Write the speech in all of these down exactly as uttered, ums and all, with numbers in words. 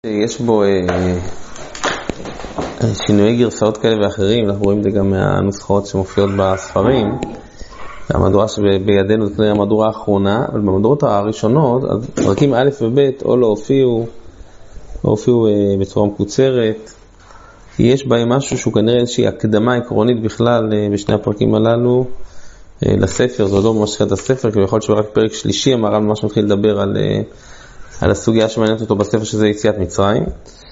יש בו אה, שינויי גרסאות כאלה ואחרים, אנחנו רואים את זה גם מהנוסחאות שמופיעות בספרים. המהדורה שבידינו זה כנראה המהדורה האחרונה, אבל במהדורות הראשונות, אז פרקים א' וב' או לא הופיעו, או הופיעו אה, בצורה מקוצרת. יש בהם משהו שהוא כנראה איזושהי הקדמה עקרונית בכלל אה, בשני הפרקים הללו אה, לספר, זה לא ממש את הספר, כי יכול להיות שרק פרק שלישי המהר"ל ממש מתחיל לדבר על... אה, על הסוגיה שמעניינת אותו בספר שזה יציאת מצרים.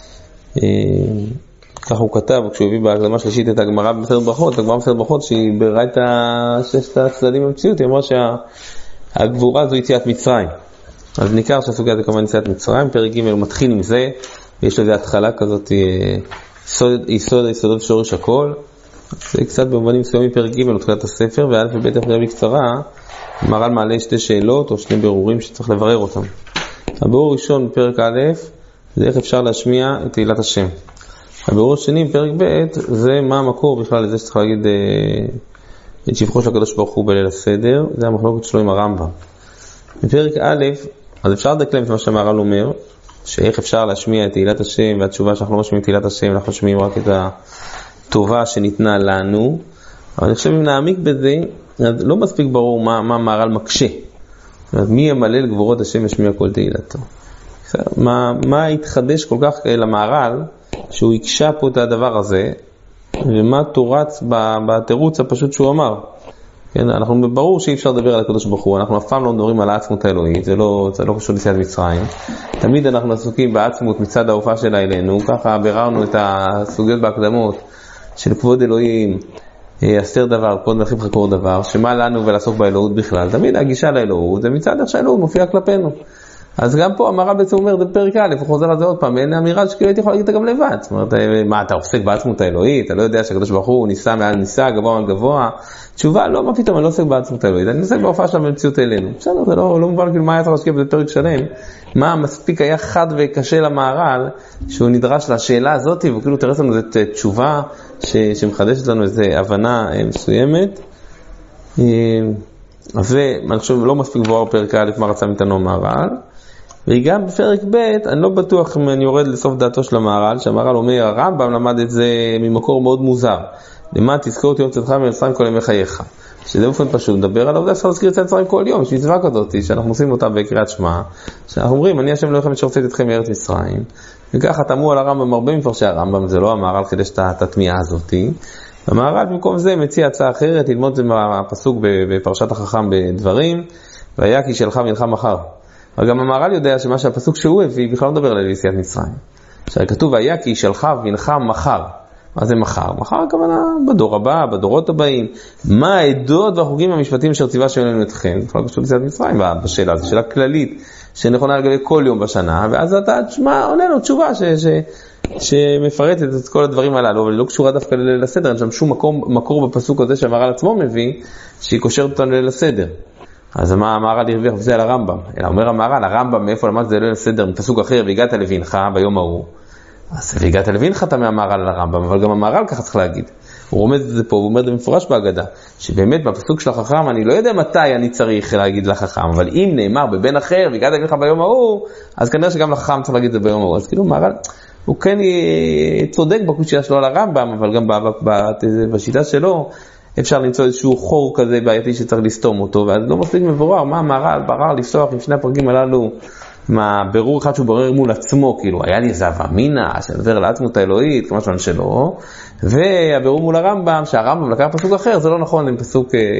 כך הוא כתב, כשהוא הביא בהקדמה שלישית את הגמרא במסכת ברכות, הגמרא במסכת ברכות שהיא בראה את ששת הצדדים במציאות, היא אמרה שהגבורה זו יציאת מצרים. אז ניכר שהסוגיה זה כמובן יציאת מצרים, פרק ג' הוא מתחיל עם זה, ויש לזה התחלה כזאת, יסוד, יסוד היסודות שורש הכל. זה קצת במובנים מסוימים פרק ג' הוא תחילת הספר, וא' וב' אחרי בקצרה, המהר"ל מעלה שתי שאלות או שני ברורים שצריך לברר אותם. הבירור הראשון בפרק א' זה איך אפשר להשמיע את תהילת השם. הבירור השני בפרק ב' זה מה המקור בכלל לזה שצריך להגיד אה, את שבחו של הקדוש ברוך הוא בליל הסדר. זה המחלוקת שלו עם הרמב"ם. בפרק א' אז אפשר לדקלם את מה שהמהר"ל אומר, שאיך אפשר להשמיע את תהילת השם, והתשובה שאנחנו לא משמיעים את תהילת השם, אנחנו משמיעים רק את הטובה שניתנה לנו. אבל אני חושב אם נעמיק בזה, אז לא מספיק ברור מה, מה המהר"ל מקשה. מי ימלל גבורות השם ישמיע כל תהילתו. מה, מה התחדש כל כך למהר"ל שהוא יקשה פה את הדבר הזה, ומה תורץ בתירוץ הפשוט שהוא אמר. כן, אנחנו ברור שאי אפשר לדבר על הקדוש ברוך הוא, אנחנו אף פעם לא מדברים על העצמות האלוהית, זה לא, זה לא קשור ליציאת מצרים. תמיד אנחנו עסוקים בעצמות מצד ההופעה שלה אלינו, ככה ביררנו את הסוגיות בהקדמות של כבוד אלוהים, אסתר דבר, כבוד מלכים חקור דבר, שמה לנו ולעסוק באלוהות בכלל. תמיד הגישה לאלוהות זה מצד איך שהאלוהות מופיעה כלפינו. אז גם פה המהר"ל בעצם אומר, זה פרק א', הוא חוזר לזה עוד פעם, אין אמירה שכאילו הייתי יכול להגיד אותה גם לבד. זאת אומרת, מה, אתה עוסק בעצמות האלוהית? אתה לא יודע שהקדוש ברוך הוא ניסה מעל ניסה, גבוה מעל גבוה? תשובה, לא, מה פתאום, אני לא עוסק בעצמות האלוהית, אני עוסק בהופעה שלה במציאות אלינו. בסדר, זה לא, לא מובן כאילו מה היה צריך להשקיע בזה פרק שלם. מה מספיק היה חד וקשה למהר"ל, שהוא נדרש לשאלה הזאת, וכאילו תראה לנו זאת תשובה ש, שמחדשת לנו איזו הבנה מסוימת. אז אני חושב, לא מספיק גבוה פרק א' מה רצה מאיתנו המהר"ל. וגם בפרק ב' אני לא בטוח אם אני יורד לסוף דעתו של המהר"ל, שהמהר"ל אומר, הרמב"ם למד את זה ממקור מאוד מוזר. למה תזכור את יום צאתך ממצרים כל ימי חייך. שזה באופן פשוט, מדבר על העובדה שאפשר להזכיר את מצרים כל יום, יש מצווה כזאת שאנחנו עושים אותה בקריאת שמע, שאנחנו אומרים, אני השם אלוהיכם שהוצאתי אתכם מארץ מצרים, וככה תמו על הרמב"ם הרבה מפרשי הרמב"ם, זה לא המהר"ל חידש את התמיהה הזאת. המהר"ל במקום זה מציע הצעה אחרת, ללמוד זה מהפסוק בפרשת החכם בדברים, והיה כי שלך מלחם מחר. אבל גם המהר"ל יודע שמה שהפסוק שהוא הביא בכלל לא מדבר על יציאת מצרים. שכתוב היה כי שלך מלחם מחר. מה זה מחר? מחר הכוונה בדור הבא, בדורות הבאים. מה העדות והחוקים המשפטיים אשר ציווה שלנו אתכם? בכלל קשור ליציאת מצרים בשאלה, זו שאלה כללית שנכונה לגבי כל יום בשנה, ואז אתה תשמע, עונה לו תשובה ש, ש, שמפרטת את כל הדברים הללו, אבל לא קשורה דווקא לליל הסדר. אין שם שום מקור, מקור בפסוק הזה שהמהר"ל עצמו מביא, שהיא קושרת אותנו לליל הסדר. אז מה המהר"ל הרוויח וזה על הרמב"ם? אלא אומר המהר"ל, הרמב"ם מאיפה למד זה ליל הסדר מפסוק אחר, והגעת לבינך ביום ההוא. אז והגעת לבינך אתה מהמהר"ל על הרמב"ם, אבל גם המהר"ל ככה צריך להגיד. הוא רומז את זה פה, הוא אומר זה מפורש בהגדה, שבאמת בפסוק של החכם, אני לא יודע מתי אני צריך להגיד לחכם, אבל אם נאמר בבן אחר, והגעת לבינך ביום ההוא, אז כנראה שגם לחכם צריך להגיד את זה ביום ההוא. אז כאילו מהר"ל, הוא כן צודק בקושיה שלו על הרמב"ם, אבל גם בשיטה שלו, אפשר למצוא איזשהו חור כזה בעייתי שצריך לסתום אותו, ואז לא מספיק מבורר, מה המהר"ל ברר לפסוח עם שני הפרקים הללו, מה ברור אחד שהוא ברר מול עצמו, כאילו היה לי איזה אבמינה, שנדבר לעצמות האלוהית, כמו שאני שלו, והברור מול הרמב"ם, שהרמב"ם לקח פסוק אחר, זה לא נכון, עם פסוק אה,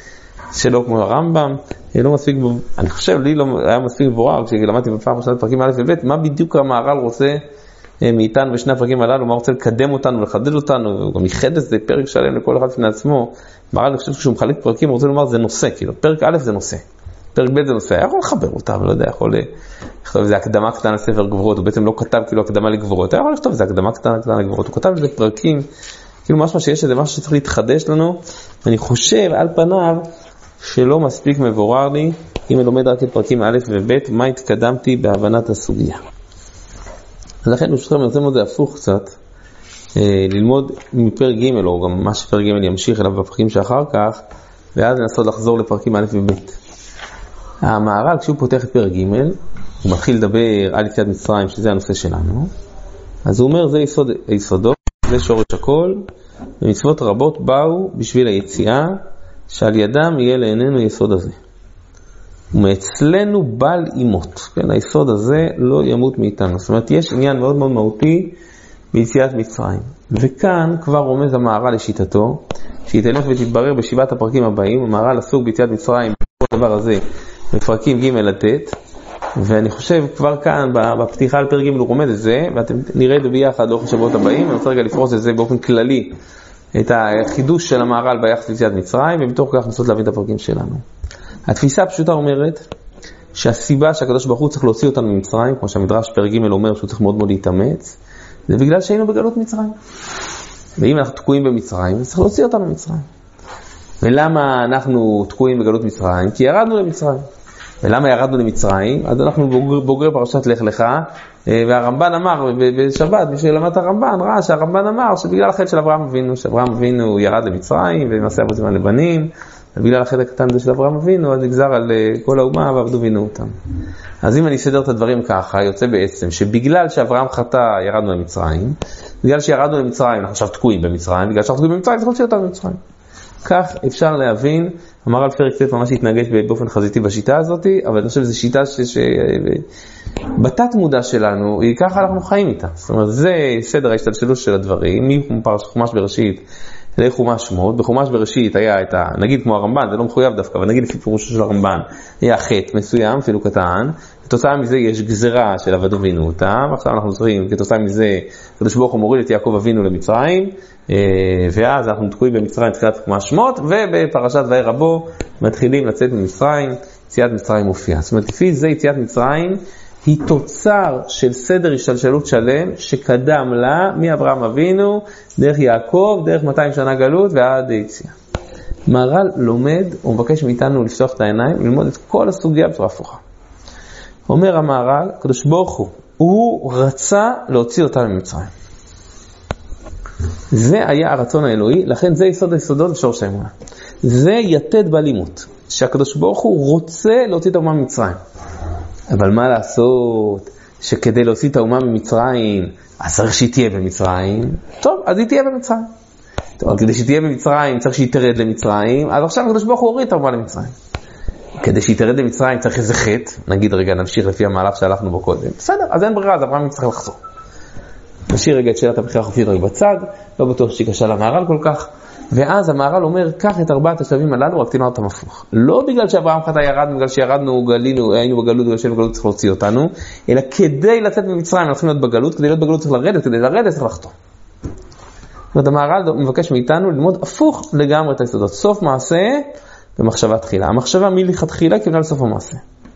שלו כמו הרמב"ם, לא מספיק, אני חושב, לי לא היה מספיק מבורר, כשלמדתי בפעם ראשונה פרקים א' וב', מה בדיוק המהר"ל רוצה מאיתנו בשני הפרקים הללו, מה רוצה לקדם אותנו, לחדד אותנו, הוא גם ייחד את זה פרק שלם לכל אחד לפני עצמו. מהר"ל, אני חושב שכשהוא מחלק פרקים, הוא רוצה לומר, זה נושא, כאילו, פרק א' זה נושא, פרק ב' זה נושא, היה יכול לחבר אותה, אבל לא יודע, יכול לכתוב איזה הקדמה קטנה לספר גבורות, הוא בעצם לא כתב כאילו הקדמה לגבורות, היה יכול לכתוב איזה הקדמה קטנה קטנה לגבורות, הוא כתב איזה פרקים, כאילו משהו שיש איזה משהו שצריך להתחדש לנו, אני חושב על פניו שלא מספיק מבורר לי, אם אני לומד רק את פרקים א' וב', מה התקדמתי בהבנת הסוגיה. אז לכן ברשותכם אני רוצה מאוד זה הפוך קצת, אה, ללמוד מפרק ג' או גם מה שפרק ג' ימשיך אליו בפרקים שאחר כך, ואז ננסות לחזור לפרקים א' וב'. המהר"ל כשהוא פותח את פרק ג' הוא מתחיל לדבר על יציאת מצרים, שזה הנושא שלנו, אז הוא אומר, זה יסוד היסודות, זה שורש הכל, ומצוות רבות באו בשביל היציאה, שעל ידם יהיה לעינינו יסוד הזה. ומאצלנו בל אימות, כן, היסוד הזה לא ימות מאיתנו. זאת אומרת, יש עניין מאוד מאוד מהותי ביציאת מצרים. וכאן כבר רומז המהר"ל לשיטתו, שהיא תלך ותתברר בשבעת הפרקים הבאים. המהר"ל עסוק ביציאת מצרים, בכל דבר הזה, בפרקים ג' עד ט', ואני חושב כבר כאן בפתיחה על פרק ג' הוא רומז את זה, ואתם נראה את זה ביחד לאורך השבועות הבאים. אני רוצה רגע לפרוס את זה באופן כללי, את החידוש של המהר"ל ביחס ליציאת מצרים, ומתוך כך נסות להבין את הפרקים שלנו. התפיסה הפשוטה אומרת שהסיבה שהקדוש ברוך הוא צריך להוציא אותנו ממצרים, כמו שהמדרש פרק ג' אומר שהוא צריך מאוד מאוד להתאמץ, זה בגלל שהיינו בגלות מצרים. ואם אנחנו תקועים במצרים, צריך להוציא אותנו ממצרים. ולמה אנחנו תקועים בגלות מצרים? כי ירדנו למצרים. ולמה ירדנו למצרים? אז אנחנו בוגרי, בוגרי פרשת לך לך, והרמב"ן אמר בשבת, מי שלמד את הרמב"ן ראה שהרמב"ן אמר שבגלל החטא של אברהם אבינו, שאברהם אבינו ירד למצרים ומעשה עבוד זמן לבנים, ובגלל החטא הקטן הזה של אברהם אבינו, אז נגזר על כל האומה ועבדו וינו אותם. אז אם אני אסדר את הדברים ככה, יוצא בעצם שבגלל שאברהם חטא ירדנו למצרים, בגלל שירדנו למצרים אנחנו עכשיו תקועים במצרים, בגלל שאנחנו תקועים במצרים צריך להוציא אותנו למצרים. כך אפשר להבין, אמר על פרק ט' ממש להתנגש באופן חזיתי בשיטה הזאת, אבל אני חושב שזו שיטה ש... בתת מודע שלנו, היא ככה אנחנו חיים איתה. זאת אומרת, זה סדר ההשתלשלות של הדברים, מחומש בראשית לחומש שמות. בחומש בראשית היה את ה... נגיד כמו הרמב"ן, זה לא מחויב דווקא, אבל נגיד לפי פירושו של הרמב"ן, היה חטא מסוים, אפילו קטן, כתוצאה מזה יש גזרה של עבדו וינו אותם, עכשיו אנחנו זוכרים, כתוצאה מזה, הקדוש ברוך הוא מוריד את יעקב אבינו למצרים, ואז אנחנו תקועים במצרים תחילת חומש שמות, ובפרשת וירא בו מתחילים לצאת ממצרים, יציאת מצרים מופיעה. זאת אומרת, לפי זה יציאת מצרים היא תוצר של סדר השתלשלות שלם שקדם לה מאברהם אבינו, דרך יעקב, דרך מאתיים שנה גלות ועד היציאה. מהר"ל לומד, הוא מבקש מאיתנו לפתוח את העיניים, ללמוד את כל הסוגיה בצורה הפוכה. אומר המהר"ל, הקדוש ברוך הוא, הוא רצה להוציא אותנו ממצרים. זה היה הרצון האלוהי, לכן זה יסוד היסודות ושורש האמונה. זה יתד באלימות, שהקדוש ברוך הוא רוצה להוציא את האומה ממצרים. אבל מה לעשות שכדי להוציא את האומה ממצרים, אז צריך שהיא תהיה במצרים? טוב, אז היא תהיה במצרים. טוב, כדי שהיא תהיה במצרים, צריך שהיא תרד למצרים, אז עכשיו הקדוש ברוך הוא הוריד את האומה למצרים. כדי שהיא תרד למצרים צריך איזה חטא, נגיד רגע נמשיך לפי המהלך שהלכנו בו קודם. בסדר, אז אין ברירה, אז אברהם יצטרך לחזור. נשאיר רגע את שאלת הבחירה החופשית רק בצד, לא בטוח שהיא קשה למהר"ל כל כך, ואז המהר"ל אומר, קח את ארבעת השלבים הללו, רק תנוע אותם הפוך. לא בגלל שאברהם חטא ירד, בגלל שירדנו, גלינו, היינו בגלות, בגלל שהיינו בגלות צריך להוציא אותנו, אלא כדי לצאת ממצרים, אנחנו צריכים להיות בגלות, כדי להיות בגלות צריך לרדת, כדי לרדת צריך לחתום. זאת אומרת, המהר"ל מבקש מאיתנו ללמוד הפוך לגמרי את היסודות. סוף מעשה במחשבה תחילה. המחשבה מלכתחילה כיוונה לסוף המעשה.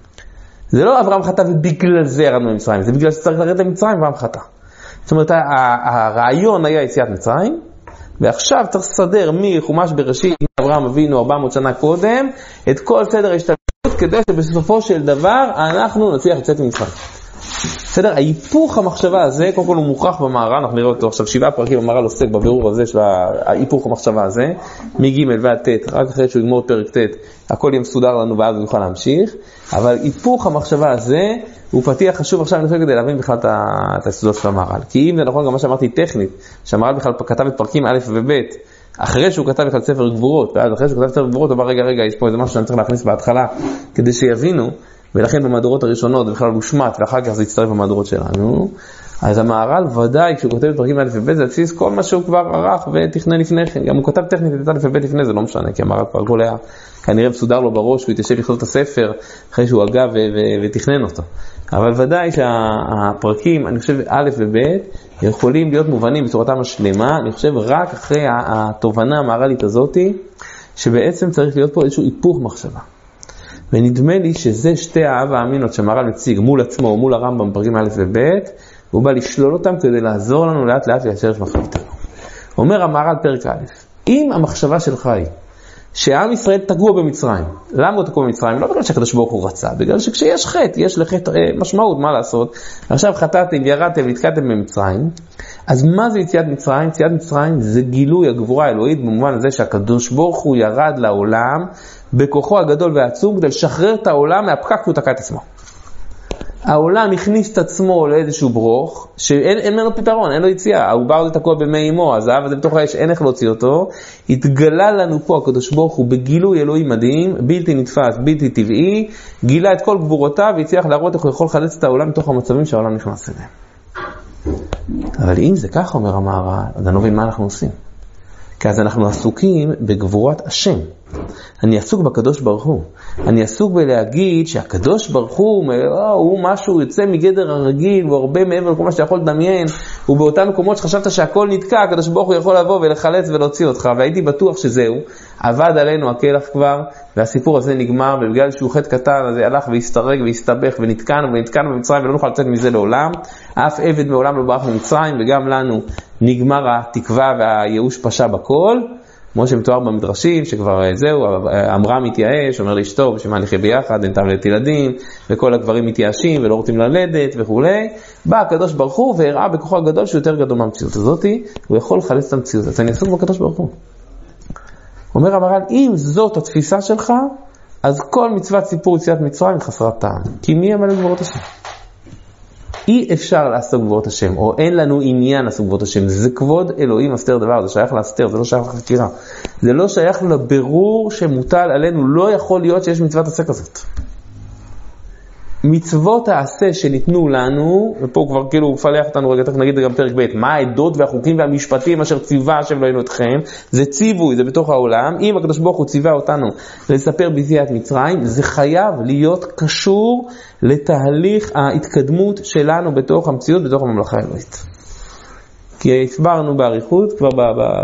זה לא אברהם חטא ובגלל זה ירדנו למצרים, זה בגלל שצריך לרדת למצרים ואברהם חטא. זאת אומרת, הרעיון היה יציאת מצרים, ועכשיו צריך לסדר מחומש בראשית, אברהם אבינו ארבע מאות שנה קודם, את כל סדר ההשתלשלות, כדי שבסופו של דבר אנחנו נצליח לצאת ממצרים. בסדר, ההיפוך המחשבה הזה, קודם כל הוא מוכח במהר"ל, אנחנו נראה אותו עכשיו, שבעה פרקים המהר"ל עוסק בבירור הזה של ההיפוך המחשבה הזה, מג' ועד ט', רק אחרי שהוא יגמור פרק ט', הכל יהיה מסודר לנו ואז הוא יוכל להמשיך, אבל היפוך המחשבה הזה, הוא פתיח חשוב עכשיו אני חושב כדי להבין בכלל את היסודות של המהר"ל. כי אם זה נכון גם מה שאמרתי טכנית, שהמהר"ל בכלל כתב את פרקים א' וב', אחרי שהוא כתב בכלל ספר גבורות, ואז אחרי שהוא כתב ספר גבורות, הוא אמר רגע רגע, יש פה איזה משהו שאני צריך להכניס בהתחלה, כדי שיבינו, ולכן במהדורות הראשונות בכלל הוא שמט, ואחר כך זה יצטרף במהדורות שלנו. אז המהר"ל ודאי, כשהוא כותב את פרקים א' וב' זה בסיס כל מה שהוא כבר ערך ותכנן לפני כן. גם הוא כתב טכנית את א' וב' לפני, זה לא משנה, כי המהר"ל כבר הכל היה כנראה מסודר לו בראש, הוא התיישב לכתוב את הספר אחרי שהוא הגה ותכנן אותו. אבל ודאי שהפרקים, אני חושב א' וב' יכולים להיות מובנים בצורתם השלמה, אני חושב רק אחרי התובנה המהר"לית הזאת, שבעצם צריך להיות פה איזשהו היפוך מחשבה. ונדמה לי שזה שתי האהבה האמינות שהמהר"ל מציג מול עצמו או מול הרמב"ם בפרקים א' וב', והוא בא לשלול אותם כדי לעזור לנו לאט לאט ליישר את מחשבתנו. אומר המהר"ל פרק א', אם המחשבה שלך היא שעם ישראל תגוע במצרים, למה הוא תגוע במצרים? לא בגלל שהקדוש ברוך הוא רצה, בגלל שכשיש חטא, יש לחטא משמעות, מה לעשות? עכשיו חטאתם, ירדתם ונתקעתם במצרים, אז מה זה יציאת מצרים? יציאת מצרים זה גילוי הגבורה האלוהית במובן הזה שהקדוש ברוך הוא ירד לעולם בכוחו הגדול והעצום כדי לשחרר את העולם מהפקק שהוא תקע את עצמו. העולם הכניס את עצמו לאיזשהו ברוך, שאין אין לנו פתרון, אין לו יציאה. העובר הזה תקוע במי אמו, הזהב הזה בתוך האש, אין איך להוציא אותו. התגלה לנו פה הקדוש ברוך הוא בגילוי אלוהי מדהים, בלתי נתפס, בלתי טבעי, גילה את כל גבורותיו והצליח להראות איך הוא יכול לחלץ את העולם מתוך המצבים שהעולם נכנס אליהם. אבל אם זה ככה, אומר המהר"ל, אז אני לא מבין מה אנחנו עושים. כי אז אנחנו עסוקים בגבורת השם. אני עסוק בקדוש ברוך הוא. אני עסוק בלהגיד שהקדוש ברוך הוא, הוא משהו יוצא מגדר הרגיל, הוא הרבה מעבר לכל מה שאתה יכול לדמיין, הוא באותם מקומות שחשבת שהכל נתקע, הקדוש ברוך הוא יכול לבוא ולחלץ ולהוציא אותך, והייתי בטוח שזהו, עבד עלינו הכלח כבר, והסיפור הזה נגמר, ובגלל שהוא חטא קטן, אז הלך והסתרג והסתבך, ונתקענו ונתקענו במצרים, ולא נוכל לצאת מזה לעולם. אף עבד מעולם לא ברח ממצרים, וגם לנו נגמר התקווה והייאוש פשע בכל. כמו שמתואר במדרשים, שכבר זהו, אמרה מתייאש, אומר לאשתו, בשביל מה נחיה ביחד, אין טעם לילד ילדים, וכל הגברים מתייאשים ולא רוצים ללדת וכו'. בא הקדוש ברוך הוא והראה בכוחו הגדול שהוא יותר גדול מהמציאות הזאת, הוא יכול לחלץ את המציאות. אז אני אעסוק בקדוש ברוך הוא. אומר המהר"ל, אם זאת התפיסה שלך, אז כל מצוות סיפור יציאת מצרים חסרת טעם. כי מי ימלא גבורות השם? אי אפשר לעסוק גבורות השם, או אין לנו עניין לעסוק גבורות השם. זה כבוד אלוהים אסתר דבר, זה שייך להסתר, זה לא שייך לחקירה. זה לא שייך לבירור שמוטל עלינו, לא יכול להיות שיש מצוות עשה כזאת. מצוות העשה שניתנו לנו, ופה הוא כבר כאילו מפלח אותנו רגע, תכף נגיד גם פרק ב', מה העדות והחוקים והמשפטים אשר ציווה השם אלוהינו אתכם, זה ציווי, זה בתוך העולם. אם הקדוש ברוך הוא ציווה אותנו לספר ביציאת מצרים, זה חייב להיות קשור לתהליך ההתקדמות שלנו בתוך המציאות, בתוך הממלכה האלוהית. כי הסברנו בעריכות, כבר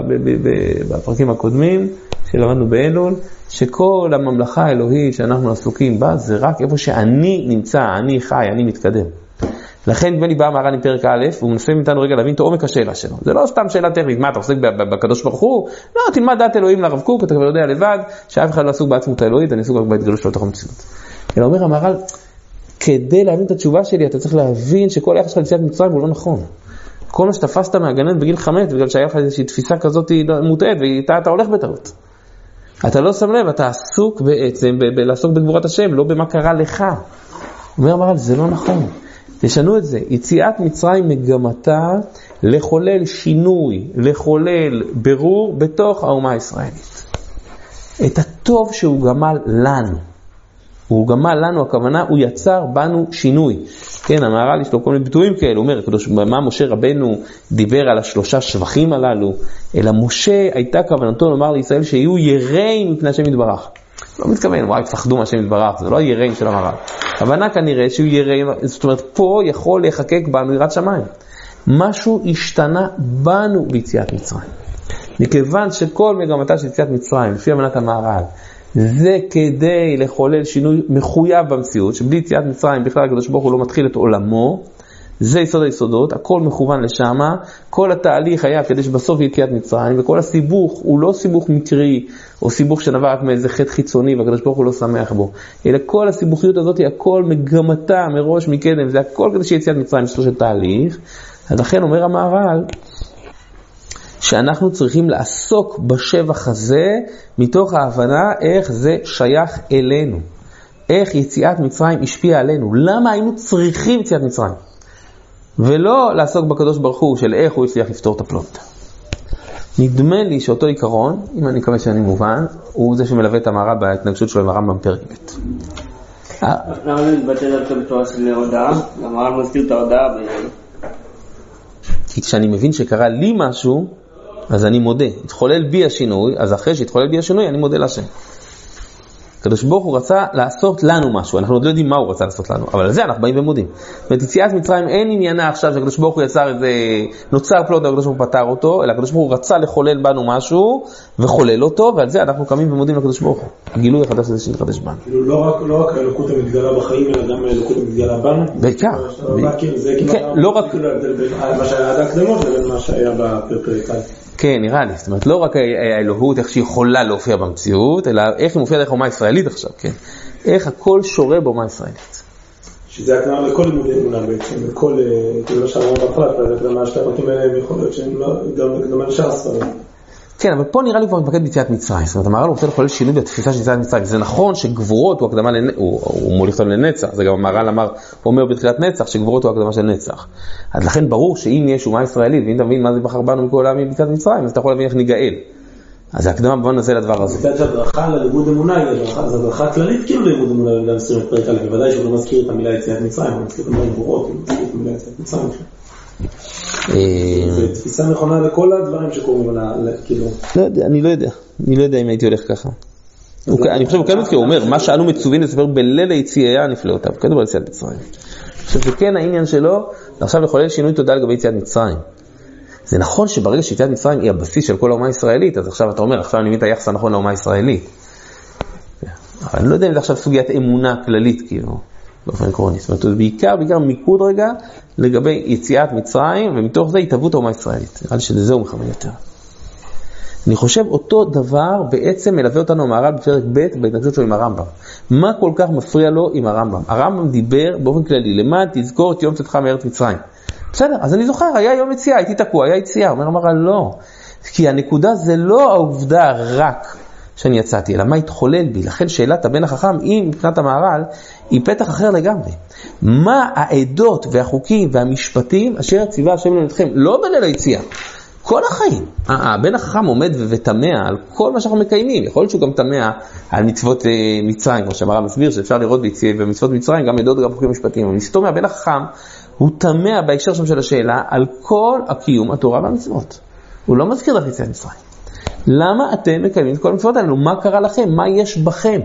בפרקים הקודמים, שלמדנו באלול, שכל הממלכה האלוהית שאנחנו עסוקים בה, זה רק איפה שאני נמצא, אני חי, אני מתקדם. לכן בני בא מהר"ל עם פרק א', והוא מנסה מאיתנו רגע להבין את עומק השאלה שלו. זה לא סתם שאלה טכנית, מה אתה עוסק בקדוש ברוך הוא? לא, תלמד דעת אלוהים לרב קוק, אתה כבר יודע לבד, שאף אחד לא עסוק בעצמות האלוהית, אני עסוק רק בהתגלות שלו תוך המציאות. אלא אומר המהר"ל, כדי להבין את התשובה שלי, אתה צריך להבין שכל היחס שלך ליציאת מצרים הוא לא נכון. כל מה שתפסת מהגננת בגיל חמש, בגלל שהיה לך איזושהי תפיסה כזאת מוטעת, ואתה הולך בטעות. אתה לא שם לב, אתה עסוק בעצם ב- ב- לעסוק בגבורת השם, לא במה קרה לך. אומר המהר"ל, זה לא נכון. תשנו את זה. יציאת מצרים מגמתה לחולל שינוי, לחולל ברור בתוך האומה הישראלית. את הטוב שהוא גמל לנו. הוא גמל לנו, הכוונה, הוא יצר בנו שינוי. כן, המהר"ל יש לו כל מיני ביטויים כאלה, הוא אומר, הקדוש, מה משה רבנו דיבר על השלושה שבחים הללו, אלא משה הייתה כוונתו לומר לישראל שיהיו יראים מפני השם יתברך. לא מתכוון, וואי, תפחדו מהשם יתברך, זה לא יראים של המהר"ל. הכוונה כנראה שיהיו יראים, זאת אומרת, פה יכול לחקק בנו יראת שמיים. משהו השתנה בנו ביציאת מצרים. מכיוון שכל מגמתה של יציאת מצרים, לפי אמנת המהר"ל, זה כדי לחולל שינוי מחויב במציאות, שבלי יציאת מצרים בכלל הקדוש ברוך הוא לא מתחיל את עולמו, זה יסוד היסודות, הכל מכוון לשמה, כל התהליך היה כדי שבסוף יציאת מצרים, וכל הסיבוך הוא לא סיבוך מקרי, או סיבוך שנבע רק מאיזה חטא חיצוני, והקדוש ברוך הוא לא שמח בו, אלא כל הסיבוכיות הזאת היא הכל מגמתה מראש מקדם, זה הכל כדי שיציאת מצרים בסופו של תהליך. אז לכן אומר המהר"ל, שאנחנו צריכים לעסוק בשבח הזה מתוך ההבנה איך זה שייך אלינו. איך יציאת מצרים השפיעה עלינו. למה היינו צריכים יציאת מצרים? ולא לעסוק בקדוש ברוך הוא של איך הוא הצליח לפתור את הפלונטה. נדמה לי שאותו עיקרון, אם אני מקווה שאני מובן, הוא זה שמלווה את המהר"ל בהתנגשות שלו עם הרמב"ם פרק ב'. למה זה מתבטא דווקא בתורה של הודעה? המהר"ל מזכיר את ההודעה בעניין. כי כשאני מבין שקרה לי משהו, אז אני מודה. התחולל בי השינוי, אז אחרי שהתחולל בי השינוי, אני מודה להשם. הקדוש ברוך הוא רצה לעשות לנו משהו, אנחנו עוד לא יודעים מה הוא רצה לעשות לנו, אבל על זה אנחנו באים ומודים. ביציאת מצרים אין עניינה עכשיו שהקדוש ברוך הוא יצר איזה, נוצר פלוט, הקדוש ברוך הוא פתר אותו, אלא הקדוש ברוך הוא רצה לחולל בנו משהו, וחולל אותו, ועל זה אנחנו קמים ומודים לקדוש ברוך הוא. הגילוי החדש הזה שנתחדש בנו. כאילו לא רק, לא רק האלוקות המתגלה בחיים, אלא גם האלוקות המתגלה בנו. בעיקר. זה כמעט, לא רק מה שהיה עד הקדמות, לבין מה שהיה בפרק הזה. כן, נראה לי. זאת אומרת, לא רק האלוהות, איך שהיא יכולה להופיע במציאות, אלא איך היא מופיעה דרך אומה ישראלית עכשיו, כן? איך הכל שורה באומה ישראלית. שזה הקדמה לכל לימודי אמונה בעצם, לכל, כאילו לא שאמרו בפרט, אז הקדמה שאתה פרקים האלה יכול להיות שהם גם הקדמה לשאר הספרים. כן, אבל פה נראה לי כבר מתמקד ביציאת מצרים. זאת אומרת, המהר"ל רוצה לחולל שינוי בתפיסה של יציאת מצרים. זה נכון שגבורות הוא הקדמה לנצח, הוא, הוא מוליך אותנו לנצח. זה גם המהר"ל אמר, הוא אומר בתחילת נצח, שגבורות הוא הקדמה של נצח. אז לכן ברור שאם יש אומה ישראלית, ואם אתה מבין מה זה בחר בנו מכל העמים ביציאת מצרים, אז אתה יכול להבין איך ניגאל. אז ההקדמה בוא נעשה לדבר הזה. מצד שהדרכה ללימוד אמונה, זו הדרכה כללית כאילו ללימוד אמונה במדע מסוים את פרק א', בוודאי שהוא לא מזכיר את המילה יציאת מצרים, הוא מזכיר את המילה גבורות, הוא מזכיר את המילה יציאת מצרים. זו תפיסה נכונה לכל הדברים שקוראים כאילו... לא יודע, אני לא יודע. אני לא יודע אם הייתי הולך ככה. אני חושב, הוא כן מזכיר, הוא אומר, מה שאנו מצווים לספר בליל היציאה נפלאותיו, כתוב על יציאת מצרים. אני חושב שכן העניין שלו, עכשיו לחולל שינוי תודה לגבי יציאת מצרים. זה נכון שברגע שיציאת מצרים היא הבסיס של כל האומה הישראלית, אז עכשיו אתה אומר, עכשיו אני מבין את היחס הנכון לאומה הישראלית. אבל אני לא יודע אם זה עכשיו סוגיית אמונה כללית, כאילו, באופן עקרוני. זאת אומרת, בעיקר, בעיקר מיקוד רגע לגבי יציאת מצרים, ומתוך זה התהוות האומה הישראלית. נראה לי שזה הוא מכוון יותר. אני חושב אותו דבר בעצם מלווה אותנו המהר"ל בפרק ב' בהתנגשות שלו עם הרמב"ם. מה כל כך מפריע לו עם הרמב"ם? הרמב"ם דיבר באופן כללי, למען תזכור את יום צאתך מארץ מצרים. בסדר, אז אני זוכר, היה יום יציאה, הייתי תקוע, היה יציאה. אומר המהר"ל, לא. כי הנקודה זה לא העובדה רק שאני יצאתי, אלא מה התחולל בי. לכן שאלת הבן החכם, אם מבחינת המהר"ל, היא פתח אחר לגמרי. מה העדות והחוקים והמשפטים אשר ציווה השם לנו אתכם, לא בליל היציאה. כל החיים. הבן החכם עומד ותמה על כל מה שאנחנו מקיימים. יכול להיות שהוא גם תמה על מצוות מצרים, כמו שהמהר"ל מסביר, שאפשר לראות במצוות מצרים, גם עדות וגם חוקים משפטיים. אבל נסתום מהבן החכם, הוא תמה בהקשר שם של השאלה על כל הקיום התורה והמצוות. הוא לא מזכיר לך יציאת מצרים. למה אתם מקיימים את כל המצוות האלו? מה קרה לכם? מה יש בכם?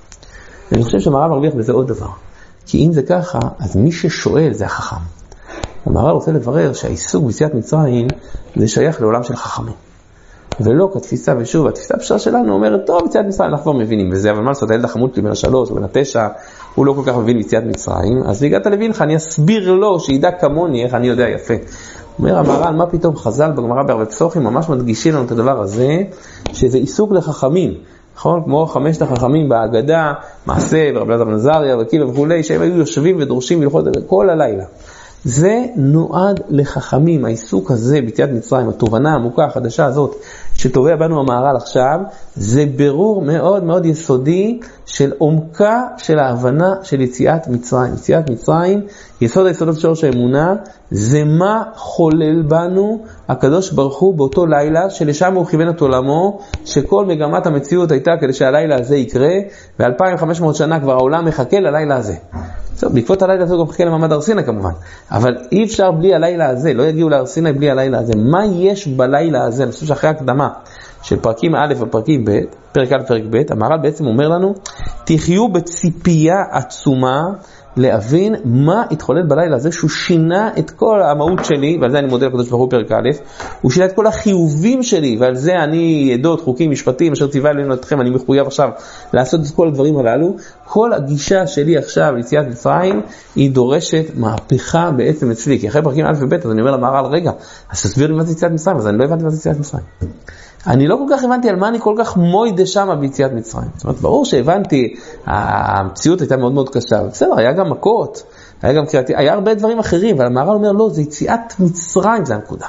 אני חושב שהמהר"ל מרוויח בזה עוד דבר. כי אם זה ככה, אז מי ששואל זה החכם. המהר"ל רוצה לברר שהעיסוק ביציאת מצרים זה שייך לעולם של חכמים. ולא כתפיסה, ושוב, התפיסה הפשרה שלנו אומרת, טוב, יציאת מצרים, אנחנו כבר מבינים בזה, אבל מה לעשות, הילד החמוד לי בין השלוש, בין התשע, הוא לא כל כך מבין יציאת מצרים, אז הגעת לבינך, אני אסביר לו, שידע כמוני, איך אני יודע יפה. אומר המהר"ל, מה פתאום חז"ל בגמרא בהרבה פסוחים, ממש מדגישים לנו את הדבר הזה, שזה עיסוק לחכמים, נכון? כמו חמשת החכמים בהגדה, מעשה, ורבי אלעזר בן עזריה, ועקיבא וכולי, שהם היו יושבים ודורשים הלכות כל הלילה. זה נועד לחכמים, העיסוק הזה ביציאת מצרים, התובנה העמוקה החדשה הזאת שטובע בנו המהר"ל עכשיו, זה ברור מאוד מאוד יסודי של עומקה של ההבנה של יציאת מצרים. יציאת מצרים, יסוד היסודות שורש האמונה, זה מה חולל בנו הקדוש ברוך הוא באותו לילה, שלשם הוא כיוון את עולמו, שכל מגמת המציאות הייתה כדי שהלילה הזה יקרה, ו-אלפיים וחמש מאות שנה כבר העולם מחכה ללילה הזה. טוב, בעקבות הלילה הזה הוא גם מחכה למעמד הר סיני כמובן, אבל אי אפשר בלי הלילה הזה, לא יגיעו להר סיני בלי הלילה הזה. מה יש בלילה הזה? אני חושב שאחרי הקדמה של פרקים א' ופרקים ב', פרק א' ופרק ב', המהר"ל בעצם אומר לנו, תחיו בציפייה עצומה להבין מה התחולל בלילה הזה, שהוא שינה את כל המהות שלי, ועל זה אני מודה לקדוש ברוך הוא פרק א', הוא שינה את כל החיובים שלי, ועל זה אני עדות, חוקים, משפטים, אשר ציווה עלינו אתכם, אני מחויב עכשיו לעשות את כל הדברים הללו. כל הגישה שלי עכשיו ליציאת מצרים, היא דורשת מהפכה בעצם אצלי, כי אחרי פרקים א' וב', אז אני אומר למהר"ל, רגע, אז תסביר לי מה זה יציאת מצרים, אז אני לא הבנתי מה זה יציאת מצרים. אני לא כל כך הבנתי על מה אני כל כך מוידה שם ביציאת מצרים. זאת אומרת, ברור שהבנתי, המציאות הייתה מאוד מאוד קשה, בסדר, היה גם מכות, היה גם קריאתי, היה הרבה דברים אחרים, אבל המהר"ל אומר, לא, זה יציאת מצרים, זה הנקודה.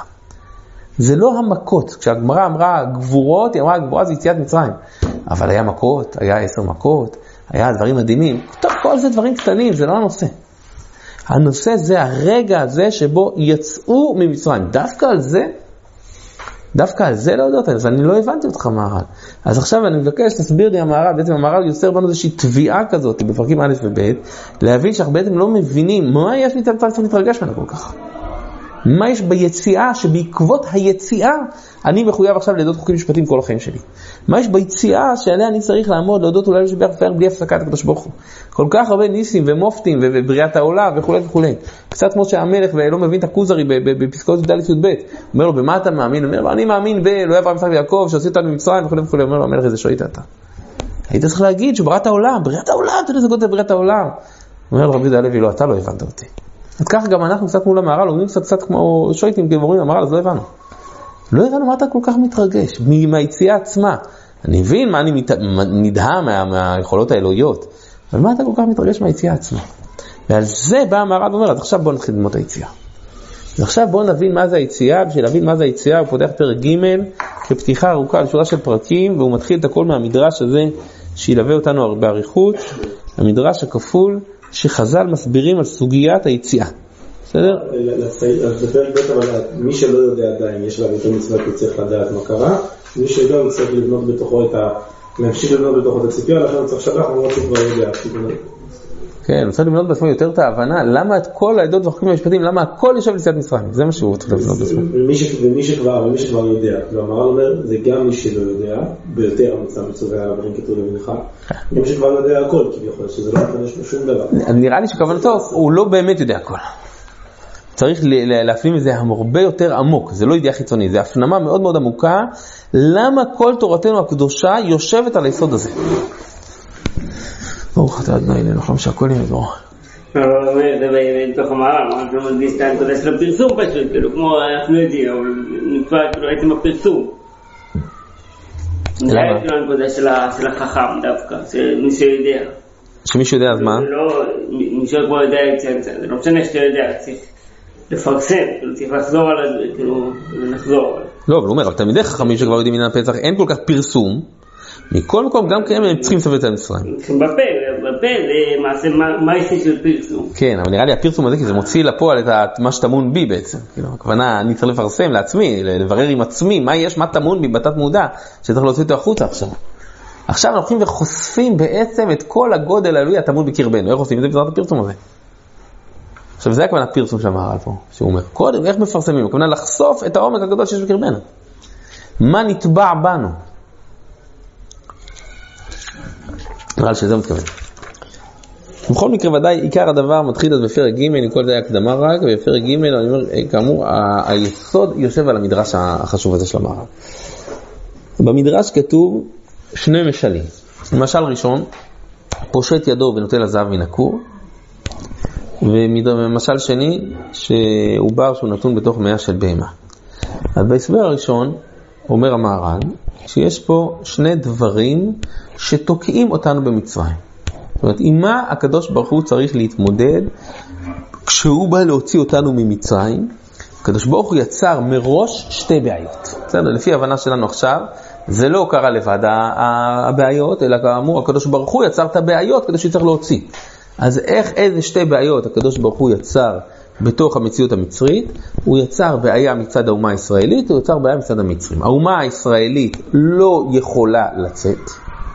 זה לא המכות. כשהגמרא אמרה גבורות, היא אמרה גבורה זה יציאת מצרים. אבל היה מכות, היה עשר מכות, היה דברים מדהימים. טוב, כל זה דברים קטנים, זה לא הנושא. הנושא זה הרגע הזה שבו יצאו ממצרים. דווקא על זה, דווקא על זה לא יודעת, אז אני לא הבנתי אותך מהר"ל. אז עכשיו אני מבקש, תסביר לי המהר"ל, בעצם המהר"ל יוצר בנו איזושהי תביעה כזאת בפרקים א' וב', להבין שאנחנו בעצם לא מבינים מה יש מצד מצרים צריך להתרגש ממנו כל כך. מה יש ביציאה, שבעקבות היציאה אני מחויב עכשיו לעדות חוקים משפטיים כל החיים שלי. מה יש ביציאה שעליה אני צריך לעמוד, לעדות אולי לשבח ופאר בלי הפסקת הקדוש ברוך הוא. כל כך הרבה ניסים ומופתים ובריאת העולם וכו' וכו'. קצת כמו שהמלך ולא מבין את הכוזרי בפסקאות ד' י"ב. אומר לו, במה אתה מאמין? אומר לו, אני מאמין באלוהי אברהם יצחק ויעקב שהוציא אותנו ממצרים וכו' וכו'. אומר לו, המלך, איזה שועית אתה. היית צריך להגיד שבריאת העולם, בריאת העולם, אתה יודע, זה גודל בריאת העולם. אומר לו, רבי יהודה הלוי, לא, אתה לא הבנת אותי. אז ככה גם אנחנו קצת מול המהר"ל, אומרים קצת קצת כמו שויטים, כי אומרים המהר"ל, אז לא הבנו. לא הבנו מה אתה כל כך מתרגש, מהיציאה עצמה. אני מבין מה אני נדהם מה, מהיכולות האלוהיות, אבל מה אתה כל כך מתרגש מהיציאה עצמה? ועל זה בא המהר"ל ואומר, אז עכשיו בוא נתחיל ללמוד היציאה. ועכשיו בוא נבין מה זה היציאה, בשביל להבין מה זה היציאה, הוא פותח פרק ג' כפתיחה ארוכה לשורה של פרקים, והוא מתחיל את הכל מהמדרש הזה שילווה אותנו באריכות, המדרש הכפול שחז"ל מסבירים על סוגיית היציאה. בסדר? לספר בית, אבל מי שלא יודע עדיין, יש לה יותר מצוות, הוא צריך לדעת מה קרה. מי שיודע, הוא צריך לבנות בתוכו את ה... להמשיך לבנות בתוכו את הציפייה, לכן הוא צריך שלח, הוא רוצה כבר יודע. כן, הוא צריך לבנות בעצמו יותר את ההבנה, למה את כל העדות והחוקים המשפטיים, למה הכל יושב ליציאת מצרים, זה מה שהוא צריך לבנות בעצמו. ומי שכבר, ומי שכבר יודע, והמהר"ל אומר, זה גם מי שלא יודע, ביותר המצב מצווה על הדברים כתוב לבנך, מי שכבר יודע הכל, כביכול, שזה לא מתנש בשום דבר. נראה לי שכוונתו, הוא לא באמת יודע הכל. צריך להפנים את זה הרבה יותר עמוק, זה לא ידיעה חיצוני, זה הפנמה מאוד מאוד עמוקה, למה כל תורתנו הקדושה יושבת על היסוד הזה. ברוך אתה אדוני אלוהינו מלך שהכל יהיה בדברו. זה בתוך המהר"ל, אנחנו מדגיש את הנקודה של הפרסום פשוט, כמו אנחנו יודעים, אבל נקרא כאילו עצם הפרסום. זה היה כאילו הנקודה של החכם דווקא, שמי שיודע. שמישהו יודע אז מה? מי שכבר יודע, זה לא משנה שאתה יודע, צריך לפרסם, צריך לחזור על זה, כאילו, לחזור. לא, אבל הוא אומר, אבל תלמידי חכמים שכבר יודעים עניין הפסח, אין כל כך פרסום, מכל מקום, גם כאלה הם צריכים לסובב את המצרים. בפה, בפה זה מעשה, מה יש של פרסום? כן, אבל נראה לי הפרסום הזה, כי זה מוציא לפועל את מה שטמון בי בעצם. כאילו, הכוונה, אני צריך לפרסם לעצמי, לברר עם עצמי, מה יש, מה טמון בי בתת מודע, שצריך להוציא אותו החוצה עכשיו. עכשיו אנחנו הולכים וחושפים בעצם את כל הגודל האלוהי הטמון בקרבנו. איך עושים את זה בעזרת הפרסום הזה? עכשיו זה הכוונה הפרסום של המהר"ל פה, שהוא אומר, קודם, איך מפרסמים? הכוונה לחשוף את העומק הגדול שיש בקרבנו. מה נטבע בנו? נראה לי שזה מתכוון. בכל מקרה ודאי עיקר הדבר מתחיל אז בפרק ג' עם כל זה הקדמה רק, ובפרק ג' אני אומר, כאמור, ה- היסוד יושב על המדרש החשוב הזה של המהר"ל. במדרש כתוב שני משלים. למשל ראשון, פושט ידו ונוטל הזהב מן הכור, ומשל שני, שהוא בר שהוא נתון בתוך מאה של בהמה. אז בהסבר הראשון, אומר המהר"ל, שיש פה שני דברים שתוקעים אותנו במצרים. זאת אומרת, עם מה הקדוש ברוך הוא צריך להתמודד כשהוא בא להוציא אותנו ממצרים? הקדוש ברוך הוא יצר מראש שתי בעיות. בסדר, לפי ההבנה שלנו עכשיו, זה לא קרה לבד הבעיות, אלא כאמור, הקדוש ברוך הוא יצר את הבעיות כדי שצריך להוציא. אז איך, איזה שתי בעיות הקדוש ברוך הוא יצר בתוך המציאות המצרית? הוא יצר בעיה מצד האומה הישראלית, הוא יצר בעיה מצד המצרים. האומה הישראלית לא יכולה לצאת,